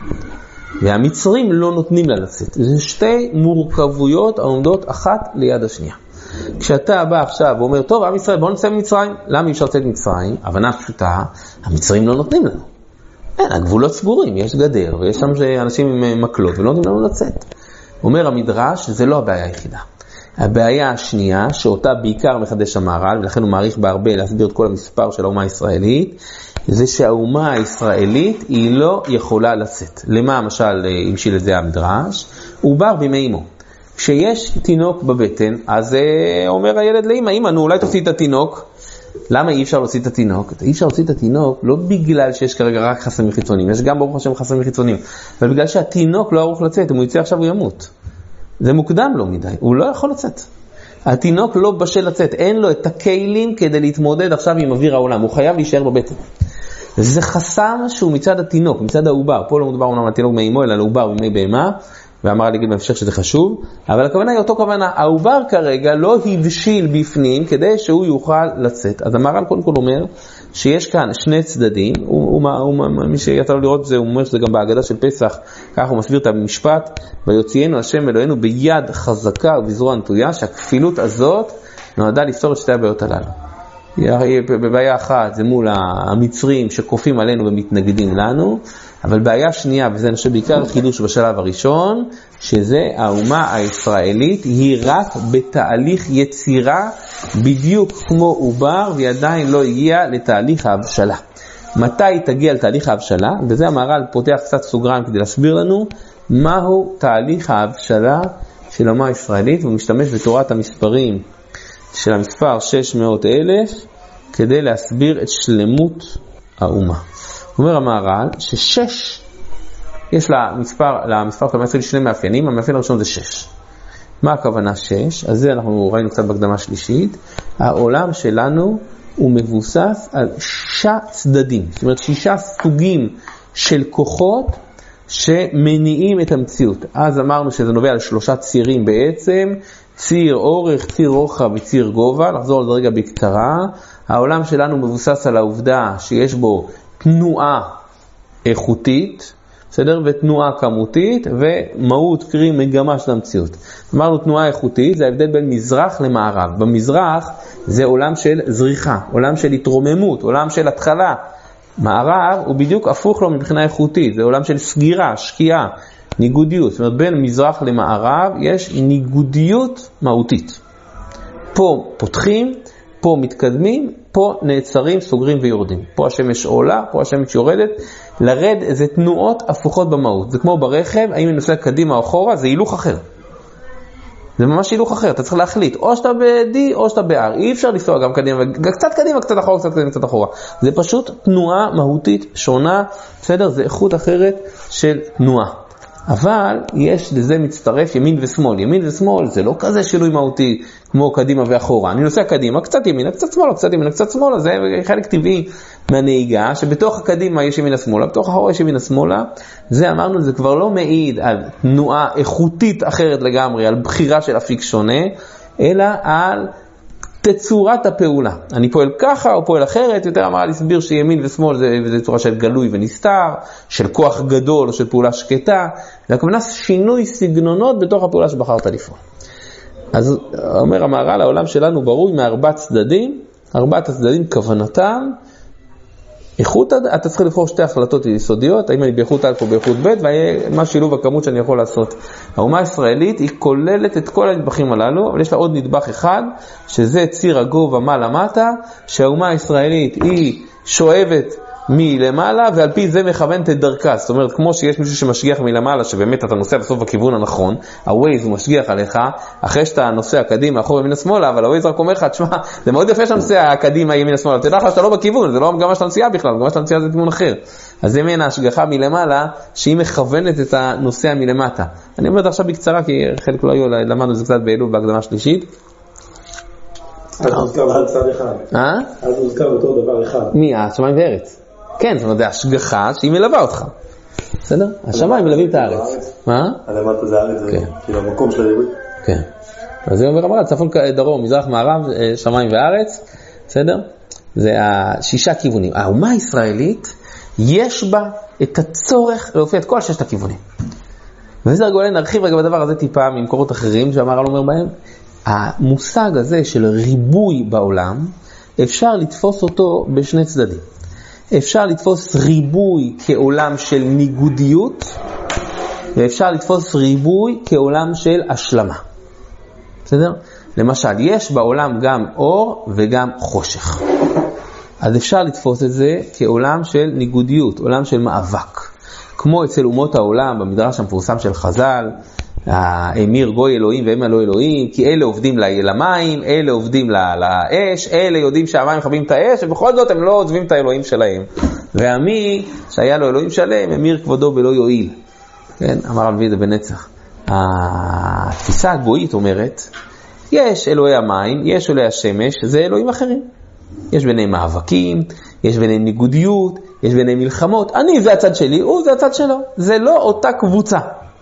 והמצרים לא נותנים לה לצאת. זה שתי מורכבויות העומדות אחת ליד השנייה. כשאתה בא עכשיו ואומר, טוב, עם ישראל, בואו נצא ממצרים. למה אי אפשר לצאת ממצרים? הבנה פשוטה, המצרים לא נותנים לנו. אין, הגבולות סגורים, יש גדר, ויש שם אנשים עם מקלות, ולא נותנים לנו לצאת. אומר המדרש, זה לא הבעיה היחידה. הבעיה השנייה, שאותה בעיקר מחדש המהר"ל, ולכן הוא מעריך בהרבה להסביר את כל המספר של האומה הישראלית, זה שהאומה הישראלית היא לא יכולה לצאת. למה למשל המשיל את זה המדרש? הוא בר בימי אמו. כשיש תינוק בבטן, אז אומר הילד לאמא, אמא, נו, אולי תוציא את התינוק. למה אי אפשר להוציא את התינוק? אי אפשר להוציא את התינוק לא בגלל שיש כרגע רק חסמים חיצוניים, יש גם ברוך השם חסמים חיצוניים, אבל בגלל שהתינוק לא ערוך לצאת, אם הוא יצא עכשיו הוא ימות. זה מוקדם לו מדי, הוא לא יכול לצאת. התינוק לא בשל לצאת, אין לו את הכלים כדי להתמודד עכשיו עם אוויר העולם, הוא חייב להישאר בבטן. זה חסם שהוא מצד התינוק, מצד העובר, פה לא מדובר אומנם התינוק מאמו, אלא לעובר ממי בהמה, ואמר להגיד בהמשך שזה חשוב, אבל הכוונה היא אותו כוונה, העובר כרגע לא הבשיל בפנים כדי שהוא יוכל לצאת. אז המהר"ל קודם כל אומר שיש כאן שני צדדים, הוא, הוא, הוא, מי שיצא לו לראות זה, הוא אומר שזה גם בהגדה של פסח, כך הוא מסביר את המשפט, ויוציאנו השם אלוהינו ביד חזקה ובזרוע נטויה, שהכפילות הזאת נועדה לפתור את שתי הבעיות הללו. בבעיה אחת זה מול המצרים שכופים עלינו ומתנגדים לנו, אבל בעיה שנייה, וזה נשאר בעיקר חידוש בשלב הראשון, שזה האומה הישראלית היא רק בתהליך יצירה בדיוק כמו עובר, והיא עדיין לא הגיעה לתהליך ההבשלה. מתי היא תגיע לתהליך ההבשלה? וזה המהר"ל פותח קצת סוגריים כדי להסביר לנו מהו תהליך ההבשלה של האומה הישראלית, והוא משתמש בתורת המספרים של המספר שש מאות אלף כדי להסביר את שלמות האומה. אומר המהר"ל ששש, יש למספר, למספר כמה עשרים שני מאפיינים, המאפיין הראשון זה שש. מה הכוונה שש? אז זה אנחנו ראינו קצת בהקדמה שלישית. העולם שלנו הוא מבוסס על שישה צדדים, זאת אומרת שישה סוגים של כוחות שמניעים את המציאות. אז אמרנו שזה נובע על שלושה צירים בעצם, ציר אורך, ציר רוחב וציר גובה. נחזור על זה רגע בקצרה. העולם שלנו מבוסס על העובדה שיש בו תנועה איכותית, בסדר? ותנועה כמותית, ומהות קרי מגמה של המציאות. אמרנו תנועה איכותית, זה ההבדל בין מזרח למערב. במזרח זה עולם של זריחה, עולם של התרוממות, עולם של התחלה. מערב הוא בדיוק הפוך לו מבחינה איכותית, זה עולם של סגירה, שקיעה, ניגודיות. זאת אומרת, בין מזרח למערב יש ניגודיות מהותית. פה פותחים, פה מתקדמים, פה נעצרים, סוגרים ויורדים. פה השמש עולה, פה השמש יורדת. לרד זה תנועות הפוכות במהות. זה כמו ברכב, האם אני נוסע קדימה או אחורה, זה הילוך אחר. זה ממש הילוך אחר, אתה צריך להחליט, או שאתה ב-D או שאתה ב-R. אי אפשר לנסוע גם קדימה, קצת קדימה, קצת אחורה, קצת קדימה, קצת אחורה. זה פשוט תנועה מהותית שונה, בסדר? זה איכות אחרת של תנועה. אבל יש לזה מצטרף ימין ושמאל. ימין ושמאל זה לא כזה שינוי מהותי כמו קדימה ואחורה. אני נוסע קדימה, קצת ימינה, קצת שמאלה, קצת ימינה, קצת שמאלה. זה חלק טבעי מהנהיגה, שבתוך הקדימה יש ימינה שמאלה, בתוך האחורה יש ימינה שמאלה. זה אמרנו, זה כבר לא מעיד על תנועה איכותית אחרת לגמרי, על בחירה של אפיק שונה, אלא על תצורת הפעולה. אני פועל ככה או פועל אחרת. יותר אמרה להסביר שימין ושמאל זה, זה צורה של גלוי ונסתר, של כוח גדול או של פעולה שקטה. זה הכוונה שינוי סגנונות בתוך הפעולה שבחרת לפעול. אז אומר המהר"ל, העולם שלנו ברוי מארבע צדדים. ארבעת הצדדים כוונתם איכות, אתה צריך לבחור שתי החלטות יסודיות, האם אני באיכות א' או באיכות ב', ומה שילוב הכמות שאני יכול לעשות. האומה הישראלית היא כוללת את כל הנדבכים הללו, אבל יש לה עוד נדבך אחד, שזה ציר הגובה מעלה מטה, שהאומה הישראלית היא שואבת מלמעלה, ועל פי זה מכוונת את דרכה. זאת אומרת, כמו שיש מישהו שמשגיח מלמעלה, שבאמת אתה נוסע בסוף בכיוון הנכון, הווייז הוא משגיח עליך, אחרי שאתה נוסע קדימה, אחורה ימין השמאלה, אבל הווייז רק אומר לך, תשמע, זה מאוד יפה שאתה נוסע קדימה ימין השמאלה, תדע לך שאתה לא בכיוון, זה לא גם מה שאתה נוסע בכלל, גם מה שאתה נוסע זה כיוון אחר. אז זה מעין ההשגחה מלמעלה, שהיא מכוונת את הנוסע מלמטה. אני אומר את עכשיו בקצרה, כי חלק לא היו, למדנו זה קצת באלול בהקדמה שלישית. אז מוזכר בצד אחד. אה? אז מוזכר בתור דבר אחד. מי? השמיים וארץ. כן, זאת אומרת, זה השגחה שהיא מלווה אותך. בסדר? השמיים מלווים את הארץ. מה? הלמטה זה הארץ, זה כאילו המקום של הירוי. כן. אז זה אומר אמרה, צפון דרום, מזרח מערב, שמיים וארץ. בסדר? זה השישה כיוונים. האומה הישראלית, יש בה את הצורך להופיע את כל ששת הכיוונים. וזה רגע נרחיב רגע בדבר הזה טיפה ממקורות אחרים שהמהר"ל אומר בהם. המושג הזה של ריבוי בעולם, אפשר לתפוס אותו בשני צדדים. אפשר לתפוס ריבוי כעולם של ניגודיות, ואפשר לתפוס ריבוי כעולם של השלמה. בסדר? למשל, יש בעולם גם אור וגם חושך. אז אפשר לתפוס את זה כעולם של ניגודיות, עולם של מאבק. כמו אצל אומות העולם, במדרש המפורסם של חז"ל, האמיר גוי אלוהים ואמא לא אלוהים, כי אלה עובדים למים, אלה עובדים לאש, אלה יודעים שהמים מכבים את האש, ובכל זאת הם לא עוזבים את האלוהים שלהם. ועמי, שהיה לו אלוהים שלם, אמיר כבודו בלא יועיל. כן? אמר על זה בנצח. התפיסה הגויית אומרת, יש אלוהי המים, יש אלוהי השמש, זה אלוהים אחרים. יש ביניהם מאבקים, יש ביניהם ניגודיות, יש ביניהם מלחמות. אני זה הצד שלי, הוא זה הצד שלו. זה לא אותה קבוצה.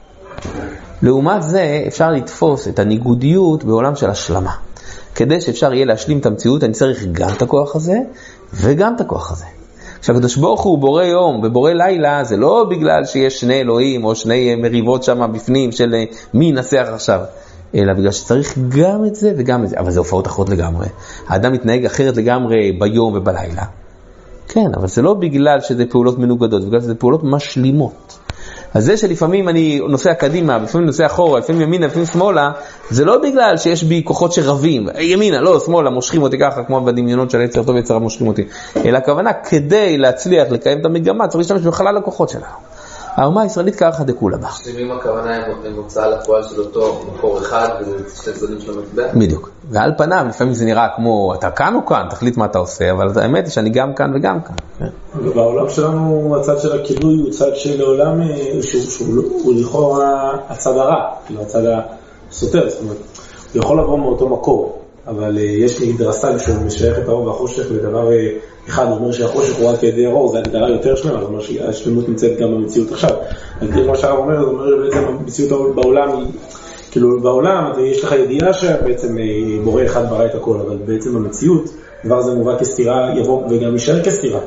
לעומת זה אפשר לתפוס את הניגודיות בעולם של השלמה. כדי שאפשר יהיה להשלים את המציאות, אני צריך גם את הכוח הזה וגם את הכוח הזה. כשהקדוש ברוך הוא בורא יום ובורא לילה, זה לא בגלל שיש שני אלוהים או שני מריבות שם בפנים של מי ינצח עכשיו, אלא בגלל שצריך גם את זה וגם את זה. אבל זה הופעות אחרות לגמרי. האדם מתנהג אחרת לגמרי ביום ובלילה. כן, אבל זה לא בגלל שזה פעולות מנוגדות, בגלל שזה פעולות משלימות. אז זה שלפעמים אני נוסע קדימה, לפעמים נוסע אחורה, לפעמים ימינה, לפעמים שמאלה, זה לא בגלל שיש בי כוחות שרבים, ימינה, לא, שמאלה, מושכים אותי ככה, כמו בדמיונות של יצר טוב ויצר מושכים אותי. אלא הכוונה, כדי להצליח לקיים את המגמה, צריך להשתמש בחלל הכוחות שלנו. האומה הישראלית ככה דקולה בה. שלמים הכוונה הם מוצאה לפועל של אותו מקור אחד, וזה שתי צדדים של המטבע? בדיוק. ועל פניו, לפעמים זה נראה כמו, אתה כאן או כאן, תחליט מה אתה עושה, אבל האמת היא שאני גם כאן וגם כאן. בעולם שלנו, הצד של הכיבוי הוא צד של עולם שהוא לכאורה הצד הרע, כאילו הצד הסותר, זאת אומרת, הוא יכול לבוא מאותו מקור. אבל יש לי דרסה שמשייך את האור והחושך לדבר אחד, הוא אומר שהחושך הוא רק כדי האור, זה הגדרה יותר שלמה, זאת אומרת שהשלמות נמצאת גם במציאות עכשיו. מה שהרב אומר, זה אומר שבעצם המציאות בעולם היא, כאילו בעולם יש לך ידיעה שבעצם בורא אחד ברא את הכל, אבל בעצם במציאות דבר זה מובא כסתירה, יבוא וגם יישאר כסתירה.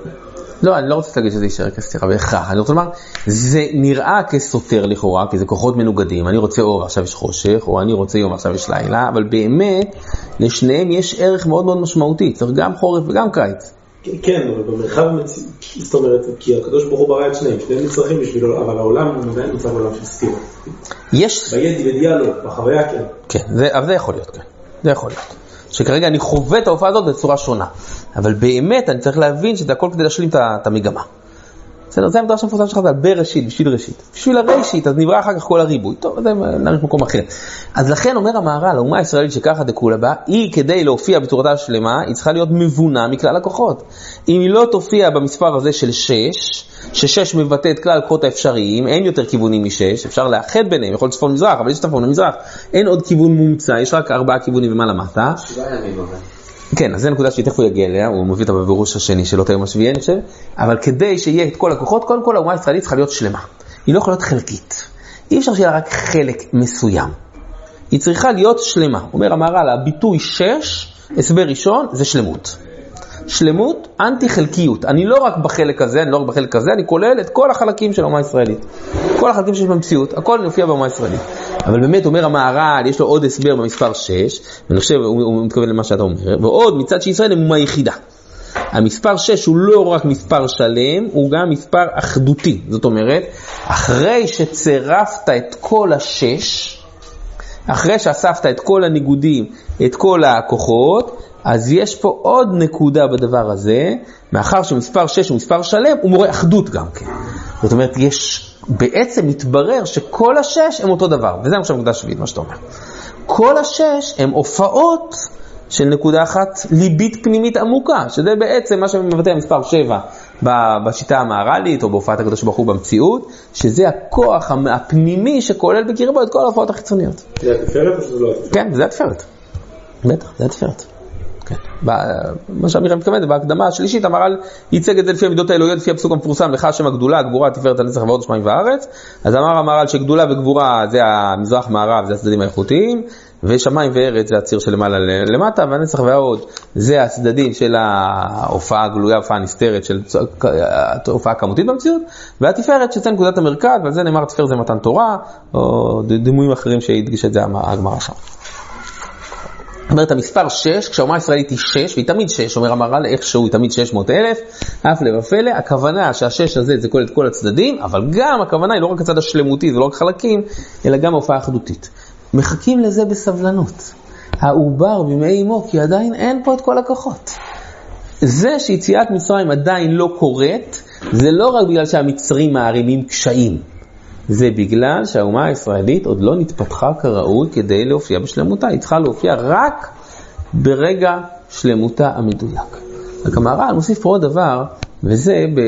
לא, אני לא רוצה להגיד שזה יישאר כסתירה בהכרח. אני רוצה לומר, זה נראה כסותר לכאורה, כי זה כוחות מנוגדים. אני רוצה אור, עכשיו יש חושך, או אני רוצה יום, עכשיו יש לילה, אבל באמת, לשניהם יש ערך מאוד מאוד משמעותי. צריך גם חורף וגם קיץ. כן, אבל במרחב המציאות, זאת אומרת, כי הקדוש ברוך הוא ברא את שניהם, שניהם נצרכים בשבילו, אבל העולם הוא עדיין נמצא בעולם של סתירה. יש... בידיעה לא, בחוויה כן. כן, זה, אבל זה יכול להיות, כן. זה יכול להיות. שכרגע אני חווה את ההופעה הזאת בצורה שונה. אבל באמת אני צריך להבין שזה הכל כדי להשלים את המגמה. בסדר, זה המדרש המפורסם שלך, זה בראשית, בשביל ראשית. בשביל הראשית, אז נברא אחר כך כל הריבוי. טוב, זה נעריך מקום אחר. אז לכן אומר המהר"ל, האומה הישראלית שככה דקולה בה, היא כדי להופיע בצורתה השלמה, היא צריכה להיות מבונה מכלל הכוחות. אם היא לא תופיע במספר הזה של שש, ששש מבטא את כלל הכוחות האפשריים, אין יותר כיוונים משש, אפשר לאחד ביניהם, יכול צפון מזרח, אבל יש צפון ומזרח. אין עוד כיוון מומצא, יש רק ארבעה כיוונים ומה למטה. שבעה ימים אבל. כן, אז זה נקודה שתכף הוא יגיע אליה, הוא מביא אותה בבירוש השני של אותו יום השביעי, אני חושב, אבל כדי שיהיה את כל הכוחות, קודם כל האומה הישראלית צריכה להיות שלמה. היא לא יכולה להיות חלקית. אי אפשר שיהיה רק חלק מסוים. היא צריכה להיות שלמה. אומר המהר"ל, הביטוי שש, הסבר ראשון, זה שלמות. שלמות, אנטי חלקיות. אני לא רק בחלק הזה, אני לא רק בחלק הזה, אני כולל את כל החלקים של האומה הישראלית. כל החלקים שיש במציאות, הכל נופיע באומה הישראלית. אבל באמת אומר המהר"ל, יש לו עוד הסבר במספר שש, ואני חושב, הוא, הוא מתכוון למה שאתה אומר, ועוד מצד שישראל הם אומה יחידה. המספר שש הוא לא רק מספר שלם, הוא גם מספר אחדותי. זאת אומרת, אחרי שצירפת את כל השש, אחרי שאספת את כל הניגודים, את כל הכוחות, אז יש פה עוד נקודה בדבר הזה, מאחר שמספר שש הוא מספר שלם, הוא מורה אחדות גם כן. זאת אומרת, יש, בעצם מתברר שכל השש הם אותו דבר, וזה עכשיו נקודה שביעית, מה שאתה אומר. כל השש הם הופעות של נקודה אחת ליבית פנימית עמוקה, שזה בעצם מה שמבטא מספר שבע בשיטה המהר"לית, או בהופעת הקדוש ברוך הוא במציאות, שזה הכוח הפנימי שכולל בקרבו את כל ההופעות החיצוניות. זה התפארת או שזה לא התפארת? כן, זה התפארת. בטח, זה התפארת. כן. מה שאמירה מתכוונת, בהקדמה השלישית, המהר"ל ייצג את זה לפי המידות האלוהיות, לפי הפסוק המפורסם, לך השם הגדולה, הגבורה, התפארת, הנצח ועוד שמיים וארץ. אז אמר המהר"ל שגדולה וגבורה זה המזרח מערב, זה הצדדים האיכותיים, ושמיים וארץ זה הציר של למעלה למטה, והנצח והעוד זה הצדדים של ההופעה הגלויה, ההופעה הנסתרת, של ההופעה הכמותית במציאות, והתפארת שזה נקודת המרכז, ועל זה נאמר התפארת זה מתן תורה, או דימויים אחרים שהדגיש את זה הגמרא שם. זאת אומרת, המספר שש, כשהאומה הישראלית היא שש, והיא תמיד שש, אומר המהר"ל, איכשהו היא תמיד שש מאות אלף, אף לבפלא, הכוונה שהשש הזה זה כל את כל הצדדים, אבל גם הכוונה היא לא רק הצד השלמותי, זה לא רק חלקים, אלא גם ההופעה האחדותית. מחכים לזה בסבלנות. העובר בימי אמו, כי עדיין אין פה את כל הכוחות. זה שיציאת מצרים עדיין לא קורית, זה לא רק בגלל שהמצרים מערימים קשיים, זה בגלל שהאומה הישראלית עוד לא נתפתחה כראוי כדי להופיע בשלמותה. היא צריכה להופיע רק ברגע שלמותה המדויק. רק המהר"ל מוסיף פה עוד דבר, וזה ב...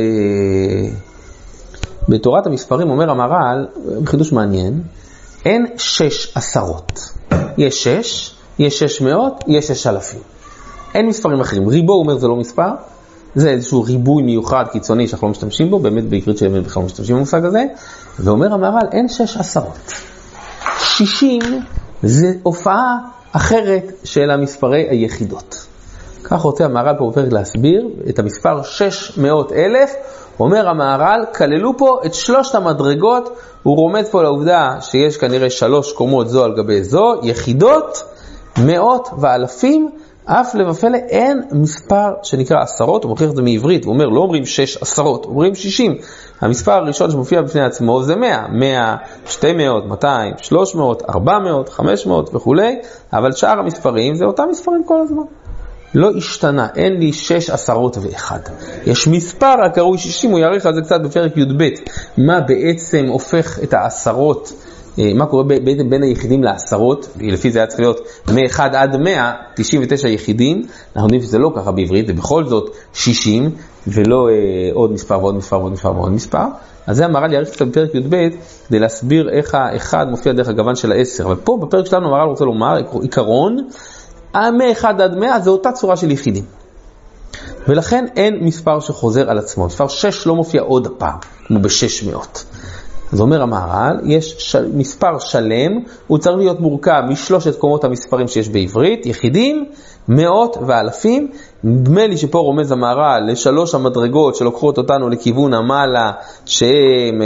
בתורת המספרים אומר המהר"ל, בחידוש מעניין, אין שש עשרות. יש שש, יש שש מאות, יש שש אלפים. אין מספרים אחרים. ריבו אומר זה לא מספר, זה איזשהו ריבוי מיוחד קיצוני שאנחנו לא משתמשים בו, באמת בעברית שבאמת בכלל לא משתמשים במושג הזה, ואומר המהר"ל אין שש עשרות. שישים זה הופעה אחרת של המספרי היחידות. כך רוצה המהר"ל פה בפרק להסביר את המספר שש מאות אלף, אומר המהר"ל, כללו פה את שלושת המדרגות, הוא רומז פה לעובדה שיש כנראה שלוש קומות זו על גבי זו, יחידות, מאות ואלפים, אף לבפלא אין מספר שנקרא עשרות, הוא מוכיח את זה מעברית, הוא אומר לא אומרים שש עשרות, אומרים שישים. המספר הראשון שמופיע בפני עצמו זה מאה, מאה, שתי מאות, מאתיים, שלוש מאות, ארבע מאות, חמש מאות וכו', אבל שאר המספרים זה אותם מספרים כל הזמן. לא השתנה, אין לי שש עשרות ואחד. יש מספר הקרוי שישים, הוא יעריך על זה קצת בפרק י' ב', מה בעצם הופך את העשרות, מה קורה בעצם בין היחידים לעשרות, לפי זה היה צריך להיות מ-אחד עד מאה, תשעים ותשע יחידים, אנחנו יודעים שזה לא ככה בעברית, זה בכל זאת שישים, ולא אה, עוד מספר ועוד מספר ועוד מספר ועוד מספר, אז זה המהר"ל יעריך קצת בפרק י' ב', כדי להסביר איך האחד מופיע דרך הגוון של העשר, אבל פה בפרק שלנו המהר"ל רוצה לומר עיקרון, מ-אחד עד מאה זה אותה צורה של יחידים. ולכן אין מספר שחוזר על עצמו. מספר שש לא מופיע עוד הפעם, כמו ב-שש מאות. אז אומר המהר"ל, יש של... מספר שלם, הוא צריך להיות מורכב משלושת קומות המספרים שיש בעברית, יחידים, מאות ואלפים. נדמה לי שפה רומז המהר"ל לשלוש המדרגות שלוקחות אותנו לכיוון המעלה, שהם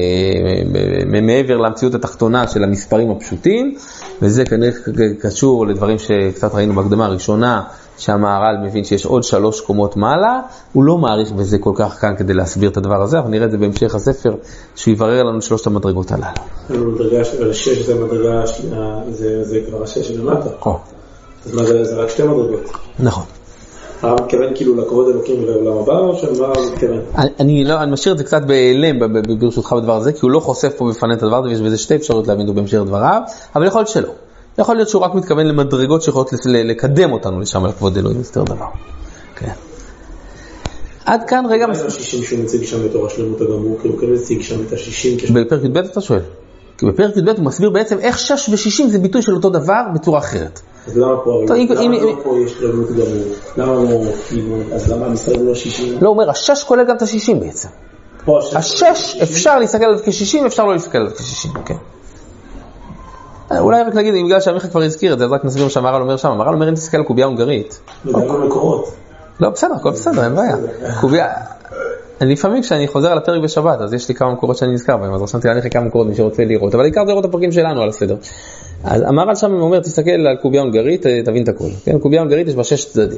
מעבר למציאות התחתונה של המספרים הפשוטים, וזה כנראה קשור לדברים שקצת ראינו בהקדמה הראשונה, שהמהר"ל מבין שיש עוד שלוש קומות מעלה. הוא לא מעריך בזה כל כך כאן כדי להסביר את הדבר הזה, אבל נראה את זה בהמשך הספר, שהוא יברר לנו שלושת המדרגות הללו. המדרגה של השש זה המדרגה, זה כבר השש שלמטה. אז מה זה? זה רק שתי מדרגות. נכון. הרב מתכוון כאילו לכבוד אלוקים ולעולם הבא, או שמה הרב מתכוון? אני לא, אני משאיר את זה קצת בהיעלם ברשותך בדבר הזה, כי הוא לא חושף פה בפני את הדבר הזה, ויש בזה שתי אפשרויות להבין אותו בהמשך דבריו, אבל יכול להיות שלא. יכול להיות שהוא רק מתכוון למדרגות שיכולות לקדם אותנו לשם על כבוד אלוהים, יותר דבר. כן. עד כאן רגע... מה זה השישים שהוא מציג שם בתור השלמות הגמור? כאילו כאלה מציג שם את השישים? בפרק י"ב אתה שואל. כי בפרק י"ב הוא מסביר בעצם איך שש ושישים זה ביטוי של אותו דבר בצורה אחרת. אז למה פה יש שלמות גמור? למה לא... אז למה המספר לא שישים? לא, הוא אומר, השש כולל גם את השישים בעצם. השש אפשר להסתכל עליו כ-שישים, אפשר לא להסתכל עליו כ-שישים, כן. אולי רק נגיד, בגלל שהמיכה כבר הזכיר את זה, אז רק נסביר מה שהמהר"ל אומר שם. המהר"ל אומר, אם תסתכל על קובייה הונגרית. וגם במקורות. לא, בסדר, הכל בסדר, אין בעיה. קובייה... לפעמים כשאני חוזר על הפרק בשבת, אז יש לי כמה מקורות שאני נזכר בהם, אז רשמתי להניח כמה מקורות מי שרוצה לראות, אבל העיקר זה לראות את הפרקים שלנו על הסדר. אז המהר"ל שם אומר, תסתכל על קובייה הונגרית, תבין את הכל. כן, קובייה הונגרית יש בה שש צדדים.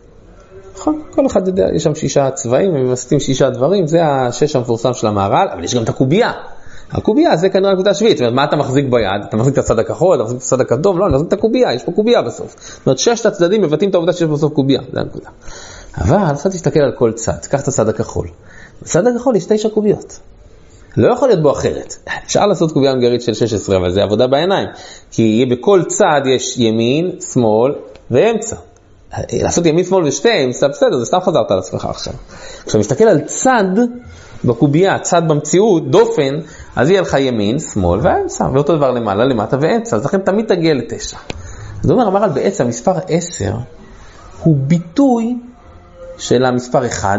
נכון, כל אחד יודע, יש שם שישה צבעים, הם מבסטים שישה דברים, זה השש המפורסם של המהר"ל, אבל יש גם את הקובייה. הקובייה זה כנראה נקודה שביעית, זאת אומרת, מה אתה מחזיק ביד? אתה מחזיק את הצד הכחול, אתה מחזיק את הצד הכתום? לא, אני מחזיק את הקובייה, יש פה קובייה בסוף. זאת אומרת, ששת הצדדים מבטאים את העובדה שיש בסוף קובייה, זה הנקודה. אבל אתה תסתכל על כל צד, תיקח את הצד הכחול. בצד הכחול יש תשע קוביות. לא יכול להיות בו אחרת. אפשר לעשות קובייה הונגרית של שש עשרה, אבל זה עבודה בעיניים. כי בכל צד יש ימין, שמאל ואמצע. לעשות ימין, שמאל ושתי אמצע, בסדר, זה סתם חזרת על עצמך עכשיו. כשאתה מסתכל על צד בקובייה, צד במציאות, דופן, אז יהיה לך ימין, שמאל ואמצע, ואותו דבר למעלה, למטה ואמצע, אז לכן תמיד תגיע לתשע. זאת אומרת, אמר על בעצם המספר עשר הוא ביטוי של המספר אחד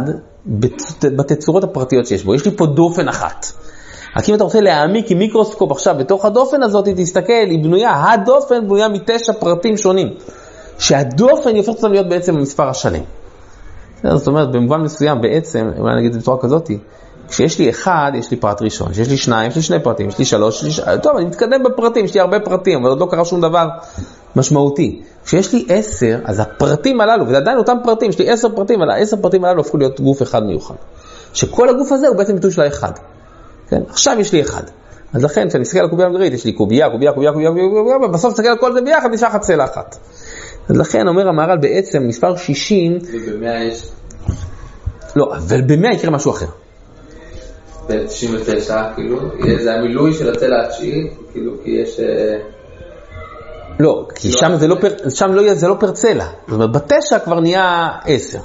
בתצורות הפרטיות שיש בו. יש לי פה דופן אחת. רק אם אתה רוצה להעמיק עם מיקרוסקופ עכשיו בתוך הדופן הזאת, תסתכל, היא בנויה, הדופן בנויה מתשע פרטים שונים. שהדופן יופך אותם להיות בעצם המספר השלם. זאת אומרת, במובן מסוים בעצם, אולי נגיד את זה בצורה כזאת, כשיש לי אחד, יש לי פרט ראשון, כשיש לי שניים, יש לי שני פרטים, יש לי שלוש, יש לי... טוב, אני מתקדם בפרטים, יש לי הרבה פרטים, אבל עוד לא קרה שום דבר משמעותי. כשיש לי עשר, אז הפרטים הללו, וזה עדיין אותם פרטים, יש לי עשר פרטים, אבל העשר פרטים הללו הפכו להיות גוף אחד מיוחד. שכל הגוף הזה הוא בעצם ביטוי של האחד. כן? עכשיו יש לי אחד. אז לכן, כשאני מסתכל על קובייה הונגרית, יש לי קובייה, קובייה, קובייה, קובייה, קובייה, ובסוף מסתכל על כל זה ביחד, נשאר לך צלע אחת. אז לכן אומר המהר"ל בעצם מספר שישים... ובמאה יש... לא, אבל במאה יקרה משהו אחר. ב-תשעים ותשע, כאילו, זה המילוי של הצלע התשיעית, כאילו, כי יש... לא, כי שם זה לא פר, שם לא, זה לא פרצלה. זאת אומרת, בתשע כבר נהיה עשר.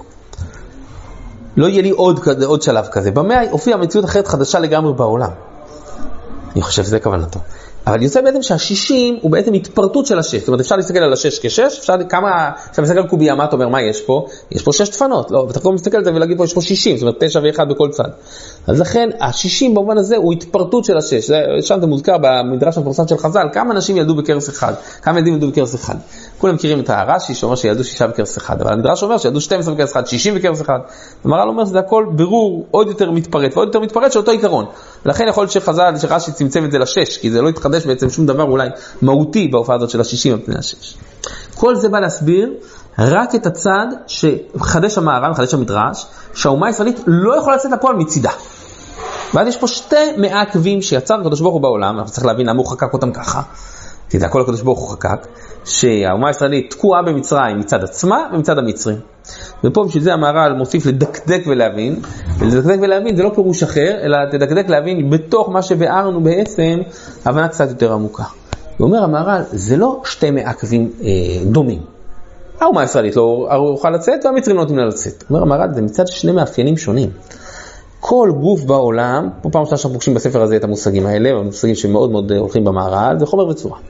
לא יהיה לי עוד, עוד שלב כזה. במאה הופיעה מציאות אחרת חדשה לגמרי בעולם. אני חושב שזה כוונתו. אבל יוצא בעצם שהשישים הוא בעצם התפרטות של השש. זאת אומרת, אפשר להסתכל על השש כשש, אפשר כמה, אפשר להסתכל על קובייה, מה אתה אומר, מה יש פה? יש פה שש דפנות. לא, ואתה כבר מסתכל על זה ולהגיד פה, יש פה שישים, זאת אומרת, תשע ואחד בכל צד. אז לכן, השישים במובן הזה הוא התפרטות של השש. שם זה מוזכר במדרש המפורסם של חז"ל, כמה אנשים ילדו בקרס אחד, כמה ילדים ילדו בקרס אחד. כולם מכירים את הרש"י שאומר שילדו שישה בקרס אחד, אבל המדרש אומר שילדו שתים עשרה בקרס אחד, שישים בקרס אחד. המהר"ל אומר שזה הכל בירור עוד יותר מתפרט ועוד יותר מתפרט של אותו עיקרון. לכן יכול להיות שחז"ל, שרש"י צמצם את זה לשש, כי זה לא יתחדש בעצם שום דבר אולי מהותי בהופעה הזאת של השישים על פני השש. כל זה בא להסביר רק את הצד שחדש המהר"ל, מחדש המדרש, שהאומה הישראלית לא יכולה לצאת לפועל מצידה. ואז יש פה שתי מעכבים שיצר הקדוש ברוך הוא בעולם, אנחנו צריך להבין למה הוא חקק אותם ככה, כי זה הכל הקדוש ברוך הוא חקק, שהאומה הישראלית תקועה במצרים מצד עצמה ומצד המצרים. ופה בשביל זה המהר"ל מוסיף לדקדק ולהבין, ולדקדק ולהבין זה לא פירוש אחר, אלא תדקדק להבין בתוך מה שבארנו בעצם, הבנה קצת יותר עמוקה. ואומר המהר"ל, זה לא שתי מעכבים אה, דומים. האומה הישראלית לא אוכל לצאת, והמצרים לא נותנים לה לצאת. אומר המהר"ל, זה מצד שני מאפיינים שונים. כל גוף בעולם, פה פעם שאנחנו פוגשים בספר הזה את המושגים האלה, המושגים שמאוד מאוד הולכים במהר"ל, זה חומר וצורה.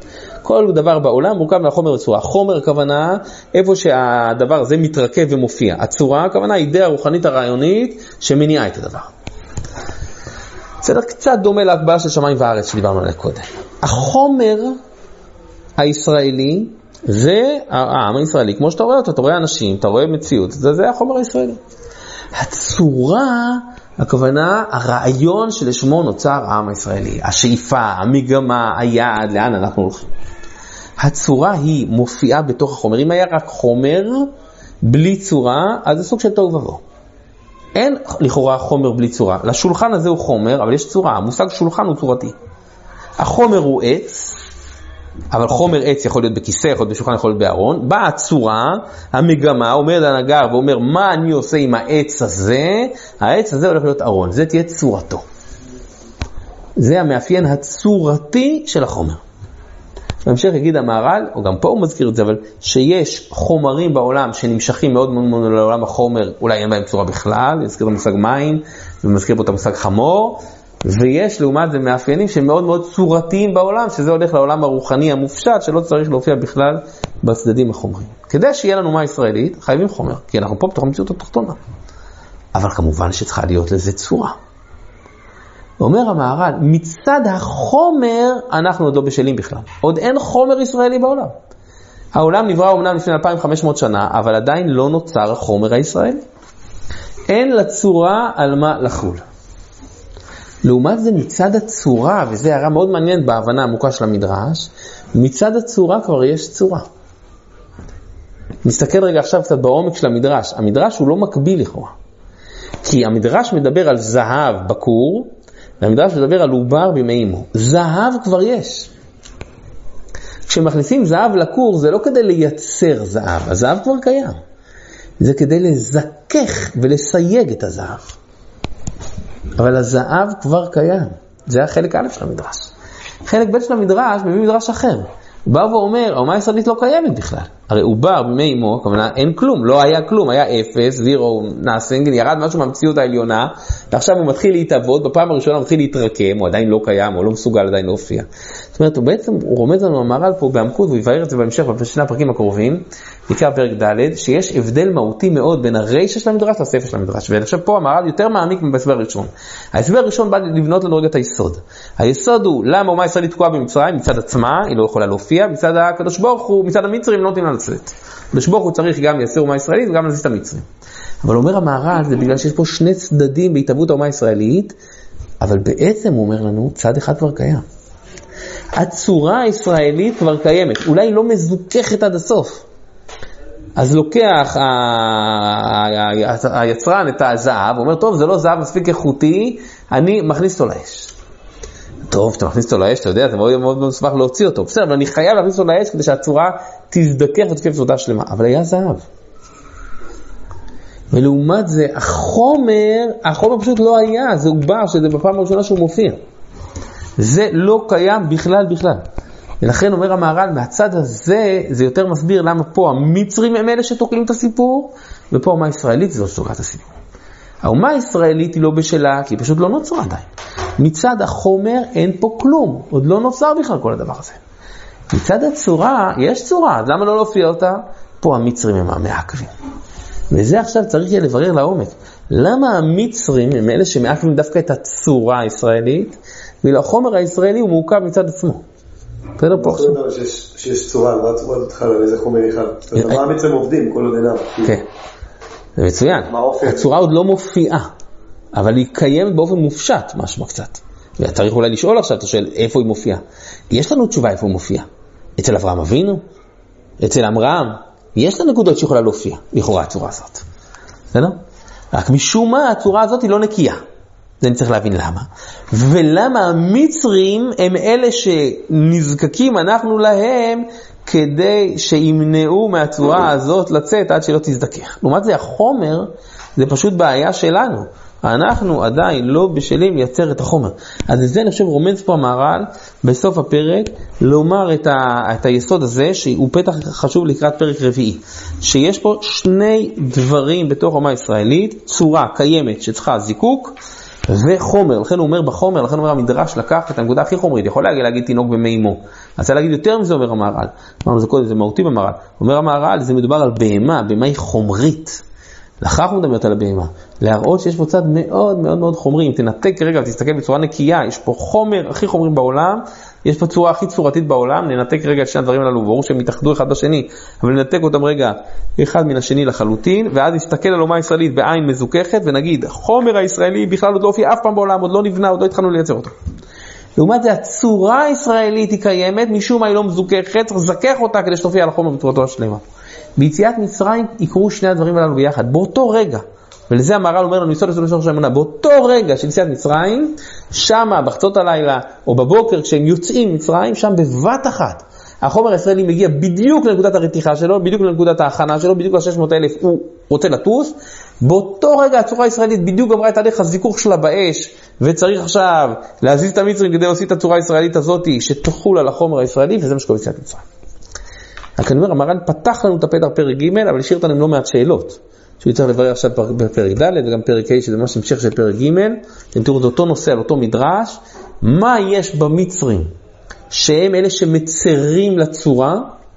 כל דבר בעולם מורכב מהחומר וצורה. חומר הכוונה, איפה שהדבר הזה מתרכב ומופיע. הצורה הכוונה, האידאה הרוחנית הרעיונית שמניעה את הדבר. בסדר, קצת דומה להקבלה של שמיים וארץ שדיברנו עליה קודם. החומר הישראלי זה העם הישראלי, כמו שאתה רואה אותו, אתה רואה אנשים, אתה רואה מציאות, זה, זה החומר הישראלי. הצורה, הכוונה, הרעיון שלשמו נוצר העם הישראלי, השאיפה, המגמה, היעד, לאן אנחנו הולכים. הצורה היא מופיעה בתוך החומר. אם היה רק חומר בלי צורה, אז זה סוג של תוהו ובוהו. אין לכאורה חומר בלי צורה. לשולחן הזה הוא חומר, אבל יש צורה. המושג שולחן הוא צורתי. החומר הוא עץ, אבל חומר עץ יכול להיות בכיסא, יכול להיות בשולחן, יכול להיות בארון. באה הצורה, המגמה, עומד הנגר ואומר, מה אני עושה עם העץ הזה? העץ הזה הולך להיות ארון. זה תהיה צורתו. זה המאפיין הצורתי של החומר. בהמשך יגיד המהר"ל, או גם פה הוא מזכיר את זה, אבל שיש חומרים בעולם שנמשכים מאוד מאוד מאוד לעולם החומר, אולי אין בהם צורה בכלל, יזכיר את המושג מים, ומזכיר פה את המושג חמור, ויש לעומת זה מאפיינים שמאוד מאוד צורתיים בעולם, שזה הולך לעולם הרוחני המופשט, שלא צריך להופיע בכלל בצדדים החומריים. כדי שיהיה לנו מה ישראלית, חייבים חומר, כי אנחנו פה בתוך המציאות התחתונה. אבל כמובן שצריכה להיות לזה צורה. אומר המהר"ל, מצד החומר אנחנו עוד לא בשלים בכלל. עוד אין חומר ישראלי בעולם. העולם נברא אומנם לפני אלפיים וחמש מאות שנה, אבל עדיין לא נוצר החומר הישראלי. אין לצורה על מה לחול. לעומת זה מצד הצורה, וזה הערה מאוד מעניינת בהבנה העמוקה של המדרש, מצד הצורה כבר יש צורה. נסתכל רגע עכשיו קצת בעומק של המדרש. המדרש הוא לא מקביל לכאורה. כי המדרש מדבר על זהב בקור, והמדרש מדבר על עובר בימי אמו. זהב כבר יש. כשמכניסים זהב לקור, זה לא כדי לייצר זהב. הזהב כבר קיים. זה כדי לזכך ולסייג את הזהב. אבל הזהב כבר קיים. זה החלק א' של המדרש. חלק ב' של המדרש מביא מדרש אחר. הוא בא ואומר, האומה הישראלית לא קיימת בכלל. הרי עובר בימי אמו, כמובן אין כלום, לא היה כלום, היה אפס, זירו, נאסינג, ירד משהו מהמציאות העליונה, ועכשיו הוא מתחיל להתעבוד, בפעם הראשונה הוא מתחיל להתרקם, הוא עדיין לא קיים, הוא לא מסוגל עדיין להופיע. זאת אומרת, הוא בעצם, הוא רומז לנו המהר"ל פה בעמקות, והוא יבהר את זה בהמשך, בשני הפרקים הקרובים, בעיקר פרק ד', שיש הבדל מהותי מאוד בין הרישא של המדרש לספר של המדרש. ועכשיו פה המהר"ל יותר מעמיק בהסבר הראשון. ההסבר הראשון בא לבנות לנו רגע את היסוד. היסוד הוא למה האומה הישראלית תקועה במצרים, מצד עצמה, היא לא יכולה להופיע, מצד הקדוש ברוך הוא, מצד המצרים לא נותנים לה לצאת. הקדוש ברוך הוא צריך גם לייצר אומה ישראלית וגם להזיז את המצרים. אבל אומר המהר"ל, זה בגלל שיש פה שני צדדים בהתהוות האומה הישראלית, אבל בעצם הוא אומר לנו, צד אחד כבר קיים. הצורה הישראלית כבר קיימת, אולי לא מזוכחת עד הסוף. אז לוקח היצרן את הזהב, אומר, טוב, זה לא זהב מספיק איכותי, אני מכניס אותו לאש. טוב, אתה מכניס אותו לאש, אתה יודע, אתה מאוד מאוד מסמך להוציא אותו. בסדר, אבל אני חייב להכניס אותו לאש כדי שהצורה תזדקף ותקף בצורתה שלמה. אבל היה זהב. ולעומת זה, החומר, החומר פשוט לא היה, זה עובר, שזה בפעם הראשונה שהוא מופיע. זה לא קיים בכלל בכלל. ולכן אומר המהר"ל, מהצד הזה, זה יותר מסביר למה פה המצרים הם אלה שתוקעים את הסיפור, ופה האומה הישראלית זה לא שתוקעת את הסיפור. האומה הישראלית היא לא בשלה, כי היא פשוט לא נוצרה עדיין. מצד החומר אין פה כלום, עוד לא נוצר בכלל כל הדבר הזה. מצד הצורה, יש צורה, אז למה לא להופיע אותה? פה המצרים הם המעכבים. וזה עכשיו צריך יהיה לברר לעומק. למה המצרים הם אלה שמעכבים דווקא את הצורה הישראלית, ולחומר הישראלי הוא מעוכב מצד עצמו. בסדר פה עכשיו. שיש צורה, מה הצורה הזאת חלה, ואיזה חומר אחד. מה המצרים עובדים, כל עוד אינם? כן, זה מצוין. הצורה עוד לא מופיעה, אבל היא קיימת באופן מופשט, משמע קצת. וצריך אולי לשאול עכשיו, אתה שואל, איפה היא מופיעה? יש לנו תשובה איפה היא מופיעה. אצל אברהם אבינו? אצל אמרם? יש לה נקודות שיכולה להופיע, לכאורה הצורה הזאת. בסדר? רק משום מה הצורה הזאת היא לא נקייה. זה אני צריך להבין למה. ולמה המצרים הם אלה שנזקקים אנחנו להם כדי שימנעו מהצורה הזאת לצאת עד שלא תזדכך. לעומת זה החומר זה פשוט בעיה שלנו. אנחנו עדיין לא בשלים לייצר את החומר. אז זה אני חושב רומז פה המהר"ל בסוף הפרק לומר את, ה, את היסוד הזה שהוא פתח חשוב לקראת פרק רביעי. שיש פה שני דברים בתוך האומה הישראלית, צורה קיימת שצריכה זיקוק וחומר, לכן הוא אומר בחומר, לכן הוא אומר המדרש לקח את הנקודה הכי חומרית, יכול להגיד, להגיד תינוק במימו, אז צריך להגיד יותר מזה אומר המהר"ל, אמרנו זה קודם, זה מהותי במהר"ל, אומר המהר"ל, זה מדובר על בהמה, בהמה היא חומרית, לכך הוא מדברת על הבהמה, להראות שיש פה צד מאוד מאוד מאוד חומרי, אם תנתק רגע ותסתכל בצורה נקייה, יש פה חומר הכי חומרי בעולם, יש פה צורה הכי צורתית בעולם, ננתק רגע את שני הדברים הללו, ברור שהם יתאחדו אחד בשני, אבל ננתק אותם רגע אחד מן השני לחלוטין, ואז נסתכל על אומה הישראלית בעין מזוככת, ונגיד, חומר הישראלי בכלל עוד לא הופיע אף פעם בעולם, עוד לא נבנה, עוד לא התחלנו לייצר אותו. לעומת זה, הצורה הישראלית היא קיימת, משום מה היא לא מזוככת, צריך לזכך אותה כדי שתופיע על החומר בצורתו השלמה. ביציאת מצרים יקרו שני הדברים הללו ביחד, באותו רגע. ולזה המהר"ל אומר לנו, יסוד יסוד יסוד של האמונה, באותו רגע של יציאת מצרים, שמה בחצות הלילה או בבוקר כשהם יוצאים מצרים, שם בבת אחת, החומר הישראלי מגיע בדיוק לנקודת הרתיחה שלו, בדיוק לנקודת ההכנה שלו, בדיוק ל-שש מאות אלף הוא רוצה לטוס, באותו רגע הצורה הישראלית בדיוק גמרה את הליך הזיכוך שלה באש, וצריך עכשיו להזיז את המצרים כדי להוציא את הצורה הישראלית הזאת שתחול על החומר הישראלי, וזה מה שקורה יציאת מצרים. רק אני אומר, המהר"ל פתח לנו את הפתח פרק ג' אבל השאיר אותנו לא מעט שאלות. שהוא צריך לברר עכשיו בפרק ד' וגם פרק ה' שזה ממש המשך של פרק ג'. אתם תראו את אותו נושא, על אותו מדרש, מה יש במצרים שהם אלה שמצרים לצורה,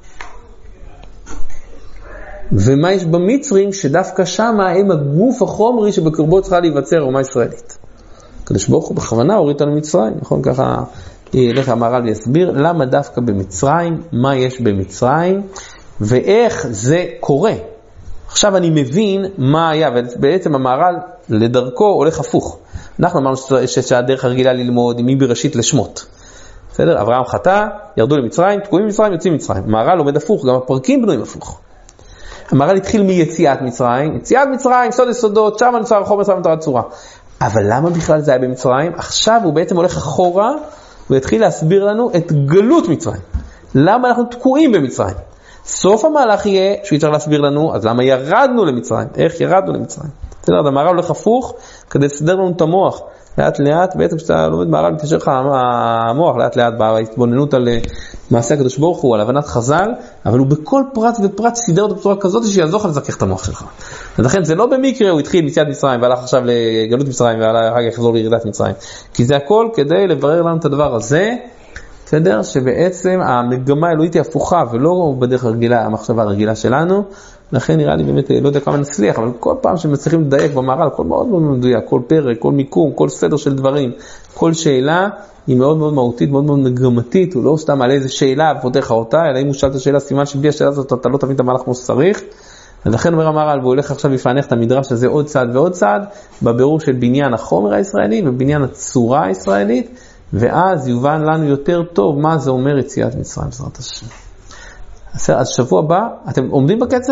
ומה יש במצרים שדווקא שם הם הגוף החומרי שבקרבו צריכה להיווצר אומה ישראלית. הקדוש ברוך הוא בכוונה הוריד אותנו מצרים, נכון? ככה ילך המהר"ל ויסביר למה דווקא במצרים, מה יש במצרים ואיך זה קורה. עכשיו אני מבין מה היה, ובעצם המהר"ל לדרכו הולך הפוך. אנחנו אמרנו שהדרך הרגילה ללמוד היא מבראשית לשמות. בסדר? אברהם חטא, ירדו למצרים, תקועים במצרים, יוצאים ממצרים. המהר"ל לומד הפוך, גם הפרקים בנויים הפוך. המהר"ל התחיל מיציאת מצרים, יציאת מצרים, סוד יסודות, שם נוצר החומר, שם נוצרה צורה. אבל למה בכלל זה היה במצרים? עכשיו הוא בעצם הולך אחורה, הוא יתחיל להסביר לנו את גלות מצרים. למה אנחנו תקועים במצרים? סוף המהלך יהיה שהוא יצטרך להסביר לנו, אז למה ירדנו למצרים? איך ירדנו למצרים? בסדר, המהר"ל הולך הפוך כדי לסדר לנו את המוח. לאט לאט, בעצם כשאתה לומד מהר"ל מתקשר לך המוח לאט לאט בהתבוננות על מעשה הקדוש ברוך הוא, על הבנת חז"ל, אבל הוא בכל פרט ופרט סידר אותו בצורה כזאת שיעזור לך לזכך את המוח שלך. ולכן זה לא במקרה הוא התחיל מיציאת מצרים והלך עכשיו לגלות מצרים ואחר כך יחזור לירידת מצרים. כי זה הכל כדי לברר לנו את הדבר הזה, בסדר? שבעצם המגמה האלוהית היא הפוכה ולא בדרך הרגילה, המחשבה הרגילה שלנו. לכן נראה לי באמת, לא יודע כמה נצליח, אבל כל פעם שמצליחים לדייק במהר"ל, הכל מאוד מאוד מדויק, כל פרק, כל מיקום, כל סדר של דברים, כל שאלה היא מאוד מאוד מהותית, מאוד מאוד מגמתית, הוא לא סתם על איזה שאלה ופותח אותה, אלא אם הוא שאל את השאלה, סימן שבלי השאלה הזאת אתה לא תבין את המהלך כמו שצריך. ולכן אומר המהר"ל, והוא הולך עכשיו לפענח את המדרש הזה עוד צעד ועוד צעד, בבירור של בניין החומר הישראלי ובניין הצורה הישראלית, ואז יובן לנו יותר טוב מה זה אומר יציאת מצרים בעזרת השם. אז שבוע הבא, אתם עומדים בקצב?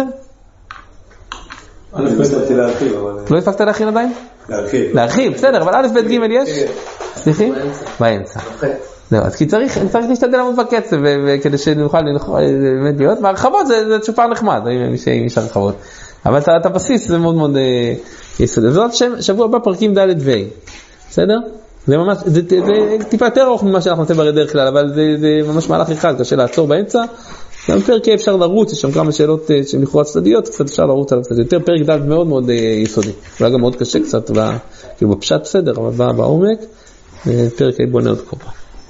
אני הפסקתי להרחיב, אבל... לא הפסקת להכין עדיין? להרחיב. להרחיב, בסדר, אבל א' ב' ג' יש? סליחי? באמצע. זהו, אז כי צריך להשתדל לעמוד בקצב, וכדי שנוכל באמת להיות, והרחבות זה צ'ופר נחמד, אם יש הרחבות. אבל את הבסיס זה מאוד מאוד יסוד. זאת שבוע הבא פרקים ד' ו. בסדר? זה ממש, זה טיפה יותר ארוך ממה שאנחנו נעשה בדרך כלל, אבל זה ממש מהלך אחד, קשה לעצור באמצע. גם פרק אפשר לרוץ, יש שם כמה שאלות שהן לכאורה צדדיות, קצת אפשר לרוץ עליו קצת יותר, פרק ד' מאוד מאוד יסודי, אולי גם מאוד קשה קצת, כאילו בפשט בסדר, אבל בעומק, פרק בונה עוד קופה.